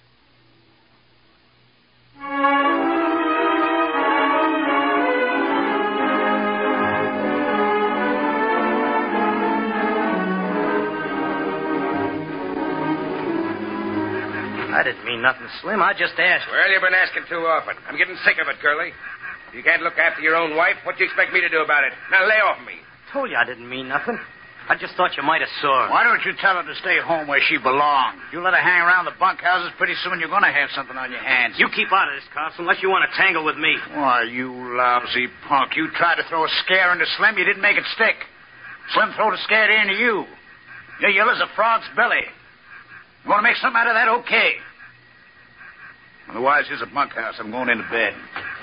Speaker 7: I didn't mean nothing, Slim. I just asked.
Speaker 9: Well, you've been asking too often. I'm getting sick of it, Curly. If you can't look after your own wife, what do you expect me to do about it? Now lay off me.
Speaker 7: Told you I didn't mean nothing. I just thought you might have saw her.
Speaker 10: Why don't you tell her to stay home where she belongs? You let her hang around the bunkhouses, pretty soon you're going to have something on your hands.
Speaker 7: You keep out of this, Carson, unless you want to tangle with me.
Speaker 10: Why, you lousy punk. You tried to throw a scare into Slim. You didn't make it stick. Slim throwed a scare into you. You're yellow as a frog's belly. You want to make something out of that? Okay. Otherwise, here's a bunkhouse. I'm going into bed.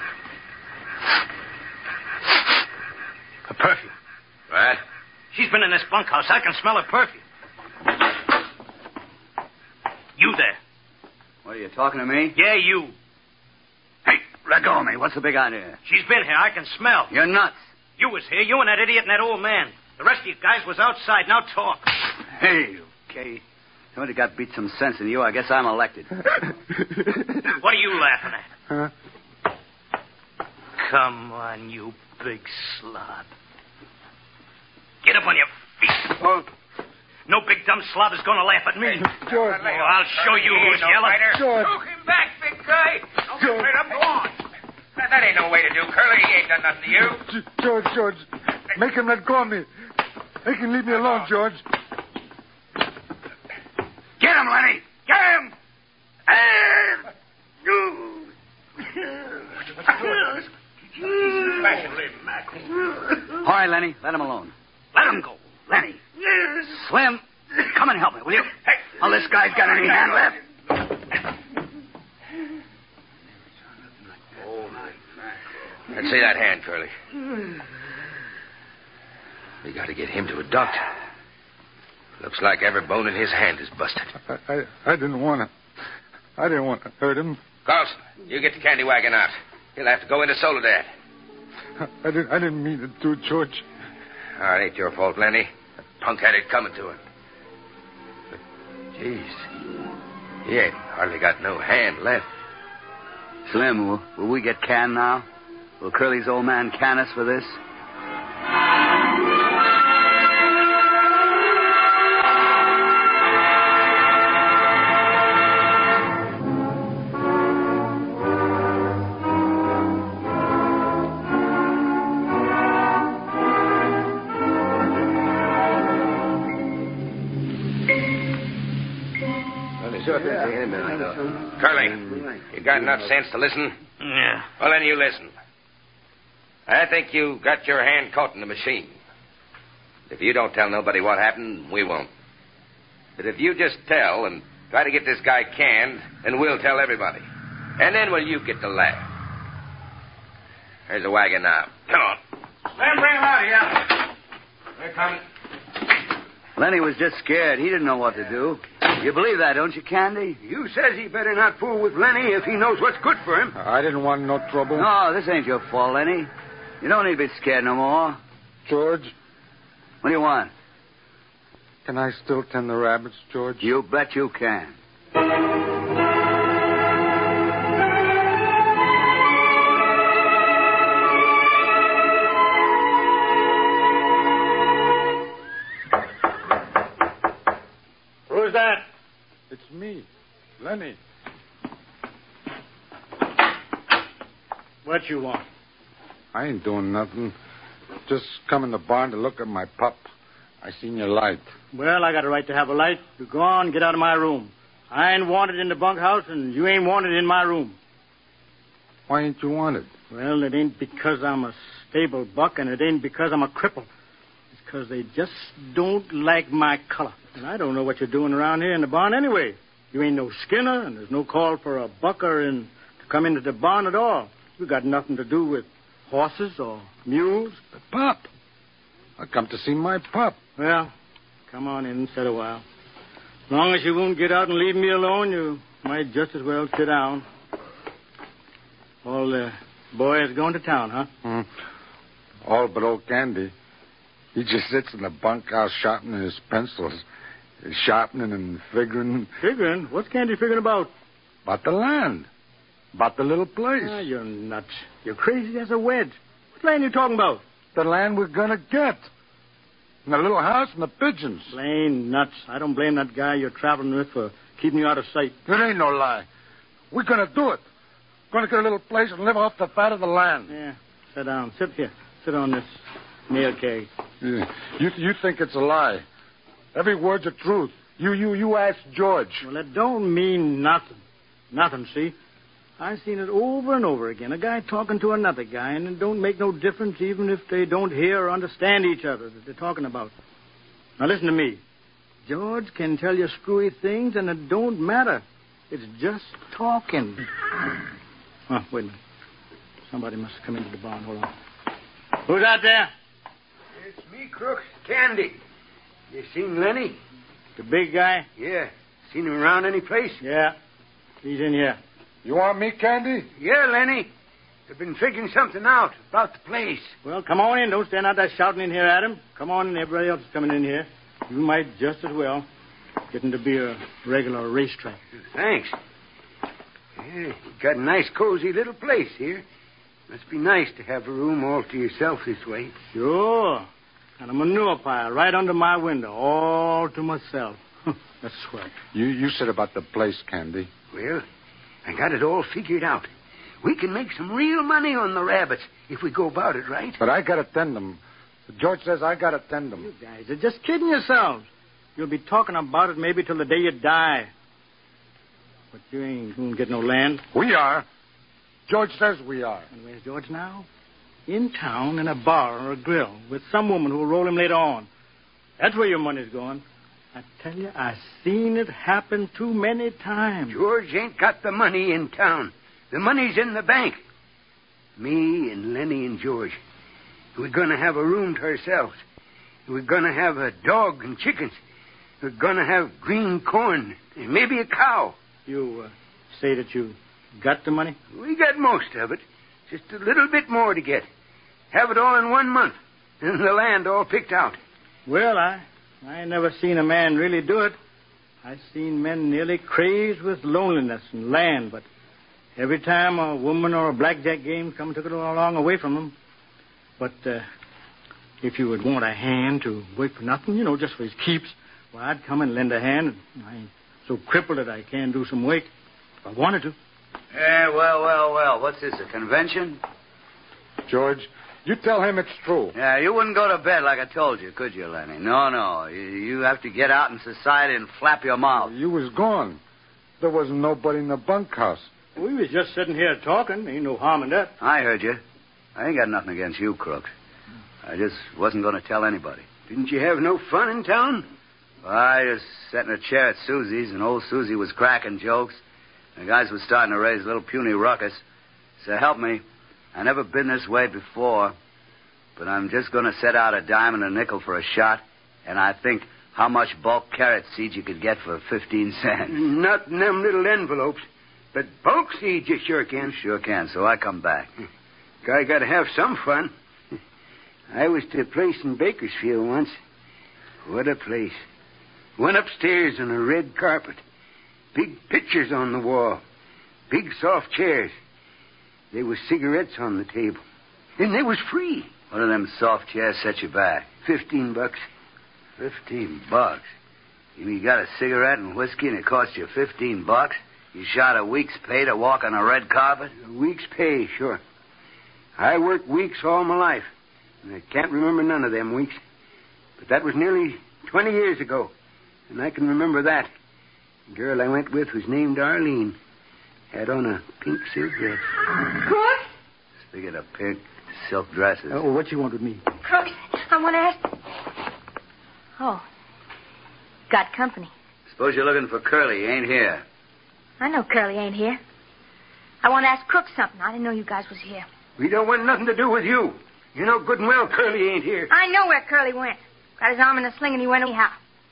Speaker 10: A perfume.
Speaker 9: What?
Speaker 7: She's been in this bunkhouse. I can smell her perfume. You there.
Speaker 3: What, are you talking to me?
Speaker 7: Yeah, you.
Speaker 3: Hey, let go of me. What's the big idea?
Speaker 7: She's been here. I can smell.
Speaker 3: You're nuts.
Speaker 7: You was here. You and that idiot and that old man. The rest of you guys was outside. Now talk.
Speaker 3: Hey, okay. Somebody got beat some sense in you. I guess I'm elected.
Speaker 7: What are you laughing at?
Speaker 4: Huh?
Speaker 7: Come on, you big slob. Get up on your feet.
Speaker 4: Oh,
Speaker 7: No big dumb slob is going to laugh at me.
Speaker 4: George.
Speaker 7: Oh, I'll show you who's yellow.
Speaker 4: George.
Speaker 9: Choke him back, big guy. Don't
Speaker 4: George.
Speaker 9: get afraid of him. Go on. That, that ain't no way to do, Curly. He ain't done nothing to you.
Speaker 4: G- George, George. Make him let go of me. Make him leave me alone, George.
Speaker 3: Get him, Lenny. Get him. All right, Lenny. Let him alone. Let him go. Lenny. Slim, come and help me, will you? Well, this guy's got any hand left.
Speaker 9: Let's see that hand, Curly. We got to get him to a doctor. Looks like every bone in his hand is busted.
Speaker 4: I, I, I didn't want to. I didn't want to hurt him.
Speaker 9: Carlson, you get the candy wagon out. He'll have to go into Soledad.
Speaker 4: I didn't. I didn't mean it to, George.
Speaker 9: Oh, it ain't your fault, Lenny. The punk had it coming to him. But, jeez, he ain't hardly got no hand left.
Speaker 3: Slim, will, will we get canned now? Will Curly's old man can us for this?
Speaker 9: sure thing. Curly, you got enough sense to listen?
Speaker 7: Yeah.
Speaker 9: Well, then you listen. I think you got your hand caught in the machine. If you don't tell nobody what happened, we won't. But if you just tell and try to get this guy canned, then we'll tell everybody. And then will you get the laugh? There's a wagon now. Come on.
Speaker 3: Let him bring him out here.
Speaker 9: They're coming.
Speaker 3: Lenny was just scared. He didn't know what to do. You believe that, don't you, Candy?
Speaker 5: You says he better not fool with Lenny if he knows what's good for him.
Speaker 4: I didn't want no trouble.
Speaker 3: No, this ain't your fault, Lenny. You don't need to be scared no more.
Speaker 4: George,
Speaker 3: What do you want?
Speaker 4: can I still tend the rabbits, George?
Speaker 3: You bet you can.
Speaker 7: Who's that?
Speaker 4: It's me, Lenny.
Speaker 7: What you want?
Speaker 4: I ain't doing nothing. Just come in the barn to look at my pup. I seen your light.
Speaker 7: Well, I got a right to have a light. You go on, get out of my room. I ain't wanted in the bunkhouse, and you ain't wanted in my room.
Speaker 4: Why ain't you wanted?
Speaker 7: Well, it ain't because I'm a stable buck, and it ain't because I'm a cripple. It's because they just don't like my color. And I don't know what you're doing around here in the barn anyway. You ain't no skinner, and there's no call for a bucker in, to come into the barn at all. You got nothing to do with horses or mules.
Speaker 4: The pup. I come to see my pup.
Speaker 7: Well, come on in and sit a while. As long as you won't get out and leave me alone, you might just as well sit down. All the boys going to town, huh?
Speaker 4: Mm. All but old Candy. He just sits in the bunkhouse sharpening his pencils. He's sharpening and figuring.
Speaker 7: Figuring? What's Candy figuring about?
Speaker 4: About the land. About the little place.
Speaker 7: Ah, you're nuts. You're crazy as a wedge. What land are you talking about?
Speaker 4: The land we're going to get. And the little house and the pigeons.
Speaker 7: Plain nuts. I don't blame that guy you're traveling with for keeping you out of sight.
Speaker 4: It ain't no lie. We're going to do it. Going to get a little place and live off the fat of the land.
Speaker 7: Yeah, sit down. Sit here. Sit on this nail keg.
Speaker 4: Yeah. You you think it's a lie. Every word's the truth. You you you ask George.
Speaker 7: Well, that don't mean nothing. Nothing, see? I've seen it over and over again. A guy talking to another guy, and it don't make no difference even if they don't hear or understand each other that they're talking about. Now, listen to me. George can tell you screwy things, and it don't matter. It's just talking. Oh, wait a minute. Somebody must have come into the barn. Hold on. Who's out there?
Speaker 5: It's me, Crooks. Candy. You seen Lenny?
Speaker 7: The big guy?
Speaker 5: Yeah. Seen him around any place?
Speaker 7: Yeah. He's in here.
Speaker 4: You want me, Candy?
Speaker 5: Yeah, Lenny. I've been figuring something out about the place.
Speaker 7: Well, come on in. Don't stand out there shouting in here at him. Come on in. Everybody else is coming in here. You might just as well getting to be a regular racetrack.
Speaker 5: Thanks. Yeah, you got a nice, cozy little place here. Must be nice to have a room all to yourself this way.
Speaker 7: Sure. And a manure pile right under my window, all to myself. That's swell.
Speaker 4: You you said about the place, Candy.
Speaker 5: Well, I got it all figured out. We can make some real money on the rabbits if we go about it right.
Speaker 4: But I gotta tend them. George says I gotta tend them.
Speaker 7: You guys are just kidding yourselves. You'll be talking about it maybe till the day you die. But you ain't gonna get no land.
Speaker 4: We are. George says we are.
Speaker 7: And where's George now? In town, in a bar or a grill, with some woman who'll roll him later on. That's where your money's going. I tell you, I've seen it happen too many times.
Speaker 5: George ain't got the money in town. The money's in the bank. Me and Lenny and George, we're going to have a room to ourselves. We're going to have a dog and chickens. We're going to have green corn and maybe a cow.
Speaker 7: You uh, say that you got the money?
Speaker 5: We got most of it. Just a little bit more to get. Have it all in one month. And the land all picked out.
Speaker 7: Well, I... I ain't never seen a man really do it. I've seen men nearly crazed with loneliness and land, but every time a woman or a blackjack game come took it all along away from them. But uh, if you would want a hand to work for nothing, you know, just for his keeps, well, I'd come and lend a hand. I ain't so crippled that I can't do some work if I wanted to.
Speaker 3: Yeah, well, well, well. What's this, a convention?
Speaker 4: George, you tell him it's true.
Speaker 3: Yeah, you wouldn't go to bed like I told you, could you, Lenny? No, no. You, you have to get out in society and flap your mouth.
Speaker 4: You was gone. There wasn't nobody in the bunkhouse.
Speaker 7: We was just sitting here talking. Ain't no harm in that.
Speaker 3: I heard you. I ain't got nothing against you, Crooks. I just wasn't going to tell anybody.
Speaker 5: Didn't you have no fun in town?
Speaker 3: Well, I just sat in a chair at Susie's, and old Susie was cracking jokes. The guys were starting to raise a little puny ruckus. So help me, I never been this way before, but I'm just going to set out a dime and a nickel for a shot, and I think how much bulk carrot seed you could get for fifteen cents.
Speaker 5: Not in them little envelopes, but bulk seeds you sure can.
Speaker 3: Sure can, so I come back.
Speaker 5: Guy got to have some fun. I was to a place in Bakersfield once. What a place. Went upstairs on a red carpet. Big pictures on the wall. Big soft chairs. There was cigarettes on the table. And they was free.
Speaker 3: What do them soft chairs set you back?
Speaker 5: Fifteen bucks.
Speaker 3: Fifteen bucks? You mean you got a cigarette and whiskey and it cost you fifteen bucks? You shot a week's pay to walk on a red carpet?
Speaker 5: A week's pay, sure. I worked weeks all my life. And I can't remember none of them weeks. But that was nearly twenty years ago. And I can remember that. The girl I went with was named Arlene. Had on a pink silk dress.
Speaker 8: Crooks?
Speaker 3: Speaking of pink silk dresses.
Speaker 7: Oh, what you want with me?
Speaker 8: Crooks, I want to ask... Oh. Got company.
Speaker 3: Suppose you're looking for Curly. He ain't here.
Speaker 8: I know Curly ain't here. I want to ask Crooks something. I didn't know you guys was here.
Speaker 5: We don't want nothing to do with you. You know good and well Curly ain't here.
Speaker 8: I know where Curly went. Got his arm in a sling and he went anyhow.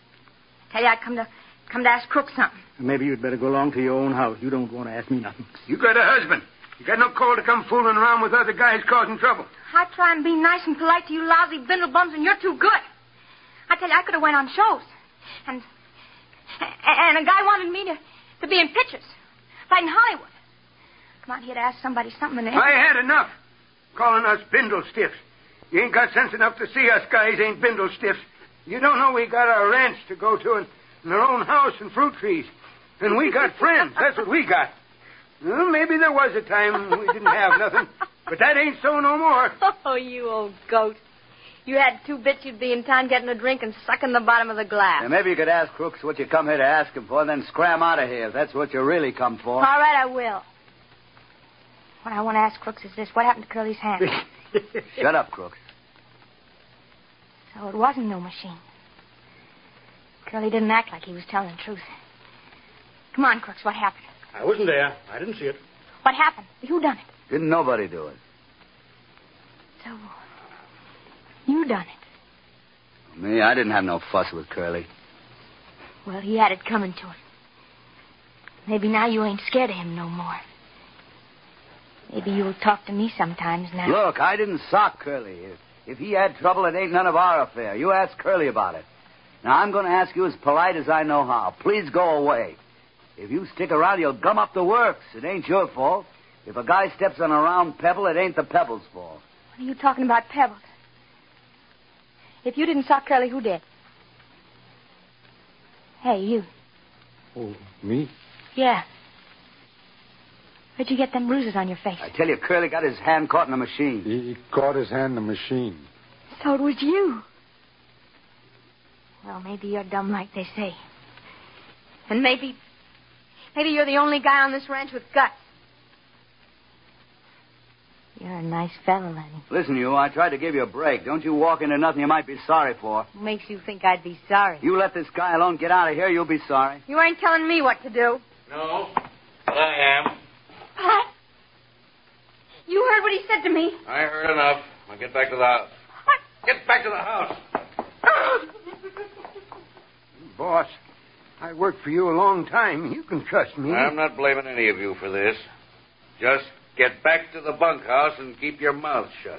Speaker 8: I tell you, I come to come to ask Crooks something.
Speaker 7: Maybe you'd better go along to your own house. You don't want to ask me nothing.
Speaker 5: You got a husband. You got no call to come fooling around with other guys causing trouble.
Speaker 8: I try and be nice and polite to you lousy bindlebums, and you're too good. I tell you, I could have went on shows. And and a guy wanted me to, to be in pictures. Right in Hollywood. Come out here to ask somebody something and...
Speaker 5: I had enough. Calling us bindle stiffs. You ain't got sense enough to see us guys ain't bindle stiffs. You don't know we got our ranch to go to and, and our own house and fruit trees. And we got friends. That's what we got. Well, maybe there was a time we didn't have nothing. But that ain't so no more.
Speaker 8: Oh, you old goat. You had two bits, you'd be in town getting a drink and sucking the bottom of the glass.
Speaker 3: Yeah, maybe you could ask Crooks what you come here to ask him for, then scram out of here if that's what you really come for.
Speaker 8: All right, I will. What I want to ask Crooks is this. What happened to Curly's hand?
Speaker 3: Shut up, Crooks.
Speaker 8: So it wasn't no machine. Curly didn't act like he was telling the truth. Come on, Crooks, what happened?
Speaker 7: I wasn't there. I didn't see it.
Speaker 8: What happened? Who done it?
Speaker 3: Didn't nobody do it.
Speaker 8: So, you done it.
Speaker 3: Me? I didn't have no fuss with Curly.
Speaker 8: Well, he had it coming to him. Maybe now you ain't scared of him no more. Maybe you'll talk to me sometimes now.
Speaker 3: Look, I didn't sock Curly. If, if he had trouble, it ain't none of our affair. You ask Curly about it. Now, I'm going to ask you as polite as I know how. Please go away. If you stick around, you'll gum up the works. It ain't your fault. If a guy steps on a round pebble, it ain't the pebble's fault.
Speaker 8: What are you talking about, pebbles? If you didn't sock Curly, who did? Hey, you.
Speaker 4: Oh, me?
Speaker 8: Yeah. Where'd you get them bruises on your face?
Speaker 3: I tell you, Curly got his hand caught in a machine.
Speaker 4: He, he caught his hand in the machine.
Speaker 8: So it was you. Well, maybe you're dumb like they say. And maybe... Maybe you're the only guy on this ranch with guts. You're a nice fellow, Lenny.
Speaker 3: Listen, you, I tried to give you a break. Don't you walk into nothing you might be sorry for.
Speaker 8: What makes you think I'd be sorry?
Speaker 3: You let this guy alone get out of here, you'll be sorry.
Speaker 8: You ain't telling me what to do.
Speaker 2: No, but I am.
Speaker 8: Pat? You heard what he said to me.
Speaker 9: I heard enough. Now get back to the house.
Speaker 8: What?
Speaker 9: Get back to the house.
Speaker 5: Boss, I worked for you a long time. You can trust me.
Speaker 9: I'm not blaming any of you for this. Just get back to the bunkhouse and keep your mouth shut.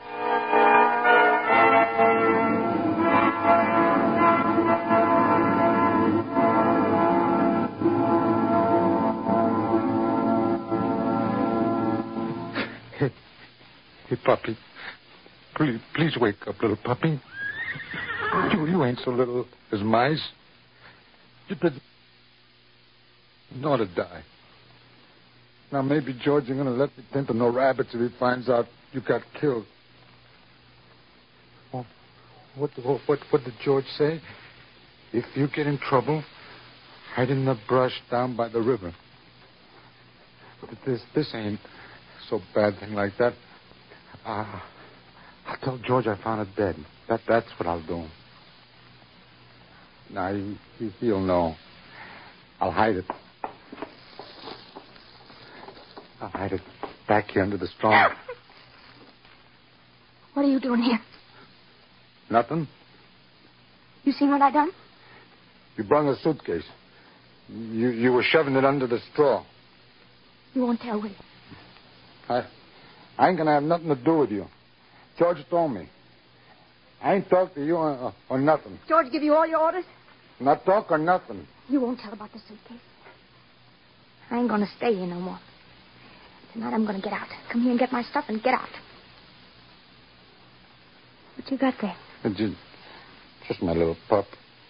Speaker 4: Hey, hey, puppy. Please, please wake up, little puppy. You, you ain't so little as mice. You'd better not to die. Now, maybe George ain't going to let me tend to no rabbits if he finds out you got killed. Oh, what, what, what did George say? If you get in trouble, Hide in the brush down by the river. But this this ain't so bad thing like that. Uh, I'll tell George I found it dead. That that's what I'll do. Now he, he, he'll know. I'll hide it. I'll hide it back here under the straw.
Speaker 8: What are you doing here?
Speaker 4: Nothing.
Speaker 8: You seen what I done?
Speaker 4: You brought a suitcase. You you were shoving it under the straw.
Speaker 8: You won't tell, will you?
Speaker 4: I, I ain't gonna have nothing to do with you. George told me. I ain't talked to you or, or nothing.
Speaker 8: George give you all your orders?
Speaker 4: Not talk or nothing.
Speaker 8: You won't tell about the suitcase. I ain't gonna stay here no more. Tonight I'm gonna get out. Come here and get my stuff and get out. What you got there?
Speaker 4: Just, just my little pup.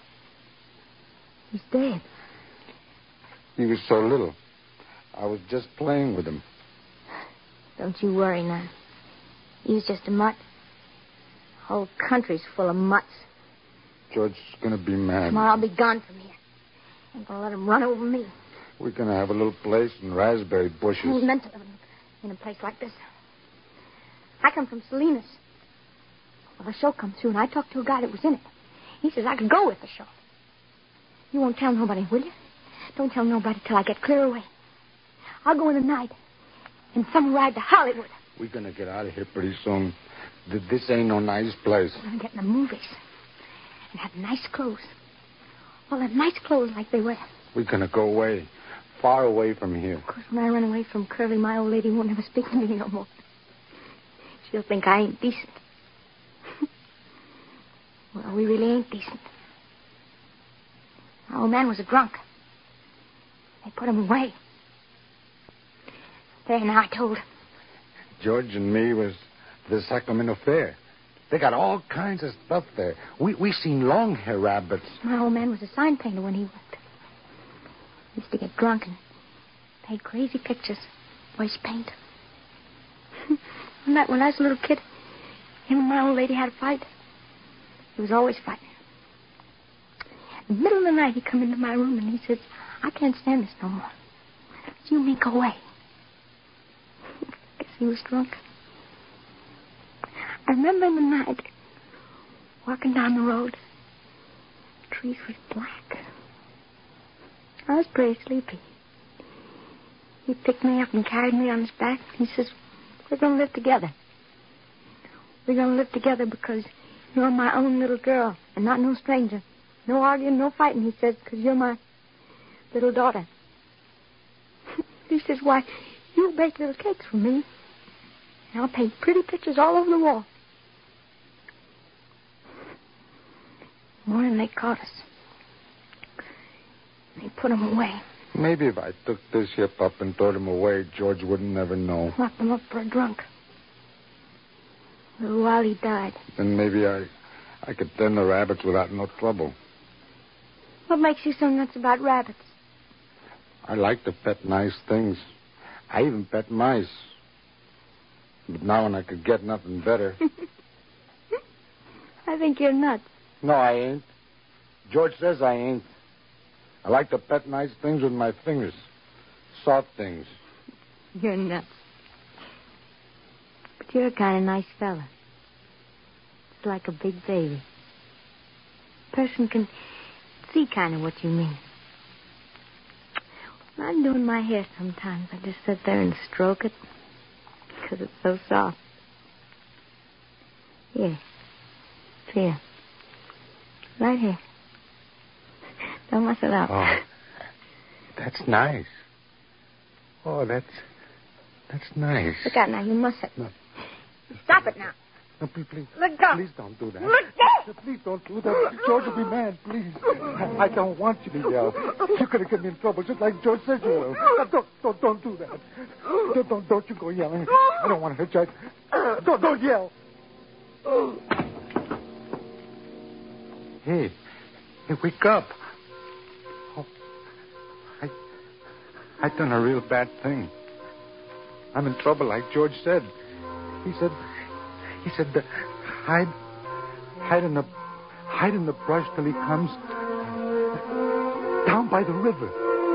Speaker 8: He's dead.
Speaker 4: He was so little. I was just playing with him.
Speaker 8: Don't you worry now. He's just a mutt. The whole country's full of mutts.
Speaker 4: George's gonna be mad.
Speaker 8: Tomorrow I'll be gone from here. Ain't gonna let him run over me.
Speaker 4: We're gonna have a little place in raspberry bushes.
Speaker 8: Who's meant to live in a place like this? I come from Salinas. Well, the show come through, and I talked to a guy that was in it. He says I could go with the show. You won't tell nobody, will you? Don't tell nobody till I get clear away. I'll go in the night and some ride to Hollywood.
Speaker 4: We're gonna get out of here pretty soon. This ain't no nice place.
Speaker 8: We're gonna get in the movies and have nice clothes. All that nice clothes like they wear.
Speaker 4: We're gonna go away, far away from here.
Speaker 8: Of course, when I run away from Curly, my old lady won't ever speak to me no more. She'll think I ain't decent. Well, we really ain't decent. Our old man was a drunk. They put him away. There, now I told him.
Speaker 4: George and me was the Sacramento Fair. They got all kinds of stuff there. We we seen long-hair rabbits.
Speaker 8: My old man was a sign painter when he worked. He used to get drunk and paint crazy pictures. Waste paint. One night when I was a little kid, him and my old lady had a fight. He was always fighting. In the middle of the night, he come into my room and he says, I can't stand this no more. You and me go away. Guess he was drunk. I remember in the night, walking down the road, the trees was black. I was pretty sleepy. He picked me up and carried me on his back. He says, we're going to live together. We're going to live together because you're my own little girl and not no stranger. No arguing, no fighting, he says, because you're my little daughter. He says, why, you'll bake little cakes for me. And I'll paint pretty pictures all over the wall. Morning they caught us. They put him away.
Speaker 4: Maybe if I took this here pup and threw him away, George wouldn't never know.
Speaker 8: Locked him up for a drunk. A little while he died.
Speaker 4: Then maybe I, I could tend the rabbits without no trouble.
Speaker 8: What makes you so nuts about rabbits?
Speaker 4: I like to pet nice things. I even pet mice. But now when I could get nothing better.
Speaker 8: I think you're nuts.
Speaker 4: No, I ain't. George says I ain't. I like to pet nice things with my fingers. Soft things.
Speaker 8: You're nuts. But you're a kind of nice fella. It's like a big baby. A person can see kind of what you mean. When I'm doing my hair sometimes, I just sit there and stroke it because it's so soft. Here. It's here. Right here. Don't mess it up.
Speaker 4: Oh, that's nice. Oh, that's that's nice.
Speaker 8: Look out now. You mustn't. No. Stop it now.
Speaker 4: No, please, please.
Speaker 8: Let go.
Speaker 4: Please don't do that.
Speaker 8: Let go.
Speaker 4: Please don't do that. George will be mad, please. I, I don't want you to yell. You're going to get me in trouble just like George said you will. Now, don't, don't, don't do that. Don't, don't, don't you go yelling. I don't want to hurt you. I, don't, don't yell. Hey, hey, wake up. Oh, I, I done a real bad thing. I'm in trouble like George said. He said... He said, that hide, hide in the, hide in the brush till he comes. down by the river.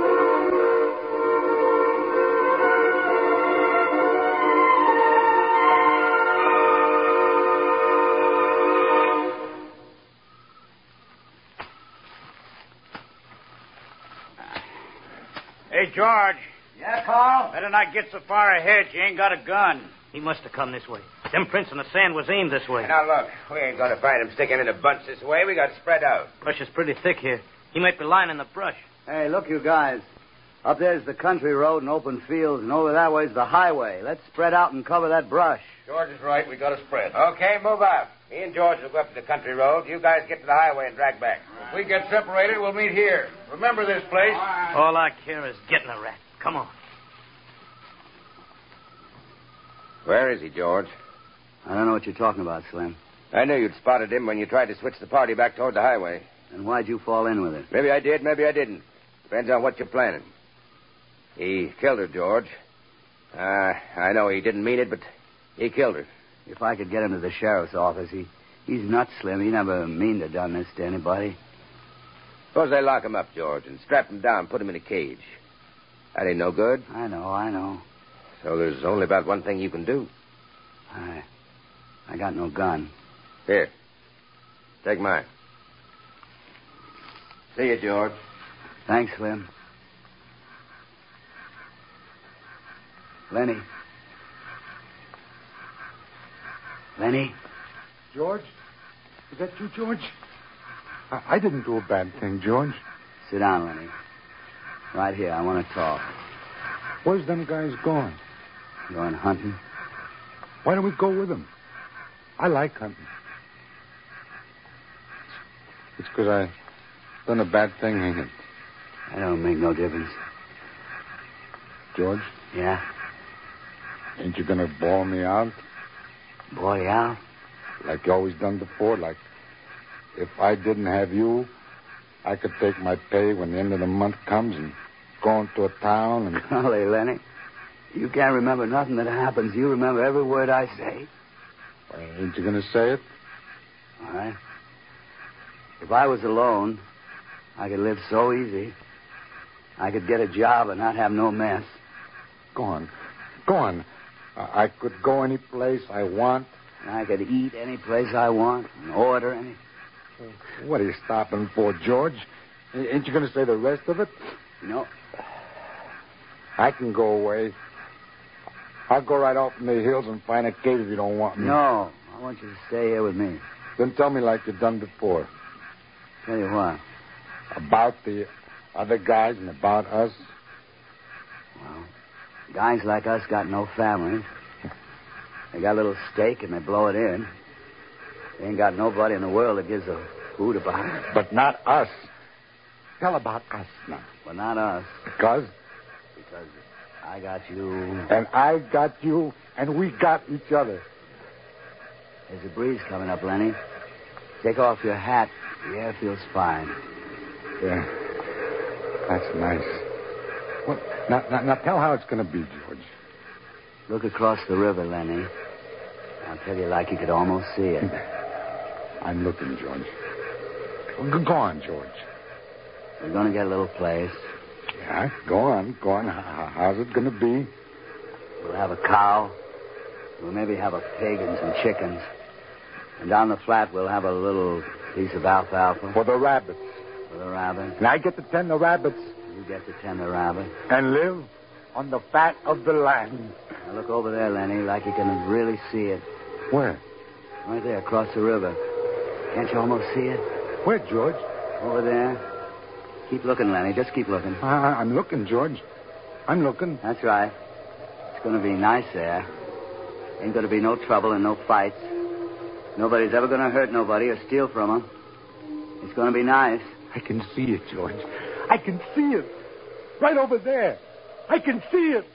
Speaker 10: Hey, George.
Speaker 3: Yeah, Carl?
Speaker 10: Better not get so far ahead. You ain't got a gun.
Speaker 7: He must have come this way. Them prints in the sand was aimed this way.
Speaker 9: Now, look, we ain't going to find him sticking in a bunch this way. We got to spread out.
Speaker 7: Brush is pretty thick here. He might be lying in the brush.
Speaker 3: Hey, look, you guys. Up there's the country road and open fields, and over that way's the highway. Let's spread out and cover that brush.
Speaker 9: George is right. We got to spread. Okay, move out. Me and George will go up to the country road. You guys get to the highway and drag back.
Speaker 6: If we get separated, we'll meet here. Remember this place.
Speaker 7: All I care is getting a rat. Come on.
Speaker 9: Where is he, George?
Speaker 3: I don't know what you're talking about, Slim.
Speaker 9: I knew you'd spotted him when you tried to switch the party back toward the highway.
Speaker 3: And why'd you fall in with it?
Speaker 9: Maybe I did, maybe I didn't. Depends on what you're planning. He killed her, George. Uh, I know he didn't mean it, but he killed her.
Speaker 3: If I could get him to the sheriff's office, he, he's nuts, Slim. He never mean to have done this to anybody.
Speaker 9: Suppose they lock him up, George, and strap him down, put him in a cage. That ain't no good.
Speaker 3: I know, I know.
Speaker 9: So there's only about one thing you can do.
Speaker 3: I, I got no gun.
Speaker 9: Here. Take mine. See you, George.
Speaker 3: Thanks, Slim. Lenny. Lenny?
Speaker 4: George? Is that you, George? I, I didn't do a bad thing, George.
Speaker 3: Sit down, Lenny. Right here. I want to talk.
Speaker 4: Where's them guys going?
Speaker 3: Going hunting?
Speaker 4: Why don't we go with them? I like hunting. It's because I done a bad thing, ain't it?
Speaker 3: That don't make no difference.
Speaker 4: George?
Speaker 3: Yeah?
Speaker 4: Ain't you gonna bawl me out?
Speaker 3: Bawl you out?
Speaker 4: Like you always done before? Like if I didn't have you, I could take my pay when the end of the month comes and go into a town and...
Speaker 3: Golly, Lenny. You can't remember nothing that happens. You remember every word I say.
Speaker 4: Well, ain't you gonna say it?
Speaker 3: All right. If I was alone, I could live so easy. I could get a job and not have no mess.
Speaker 4: Go on. Go on. I could go any place I want.
Speaker 3: And I could eat any place I want and order any.
Speaker 4: What are you stopping for, George? Ain't you going to say the rest of it?
Speaker 3: No.
Speaker 4: I can go away. I'll go right off in the hills and find a cave if you don't want me.
Speaker 3: No. I want you to stay here with me.
Speaker 4: Then tell me like you've done before.
Speaker 3: Tell you what?
Speaker 4: About the other guys and about us.
Speaker 3: Well, guys like us got no families. They got a little stake and they blow it in. They ain't got nobody in the world that gives a hoot about it.
Speaker 4: But not us. Tell about us now.
Speaker 3: Well, not us.
Speaker 4: Because?
Speaker 3: Because I got you.
Speaker 4: And I got you, and we got each other.
Speaker 3: There's a breeze coming up, Lenny. Take off your hat. The air feels fine.
Speaker 4: Yeah. That's nice. Well, now, now, now tell how it's going to be, George.
Speaker 3: Look across the river, Lenny. I'll tell you like you could almost see it.
Speaker 4: I'm looking, George. Go, go on, George.
Speaker 3: We're going to get a little place.
Speaker 4: Yeah, go on, go on. How, how's it going to be?
Speaker 3: We'll have a cow. We'll maybe have a pig and some chickens. And down the flat, we'll have a little piece of alfalfa.
Speaker 4: For the rabbits.
Speaker 3: For the rabbits.
Speaker 4: And I get to tend the rabbits.
Speaker 3: You get to tend the rabbit.
Speaker 4: And live on the fat of the land.
Speaker 3: Now look over there, Lenny, like you can really see it.
Speaker 4: Where?
Speaker 3: Right there, across the river. Can't you almost see it?
Speaker 4: Where, George?
Speaker 3: Over there. Keep looking, Lenny. Just keep looking.
Speaker 4: I, I'm looking, George. I'm looking.
Speaker 3: That's right. It's going to be nice there. Ain't going to be no trouble and no fights. Nobody's ever going to hurt nobody or steal from them. It's going to be nice.
Speaker 4: I can see it, George. I can see it. Right over there. I can see it.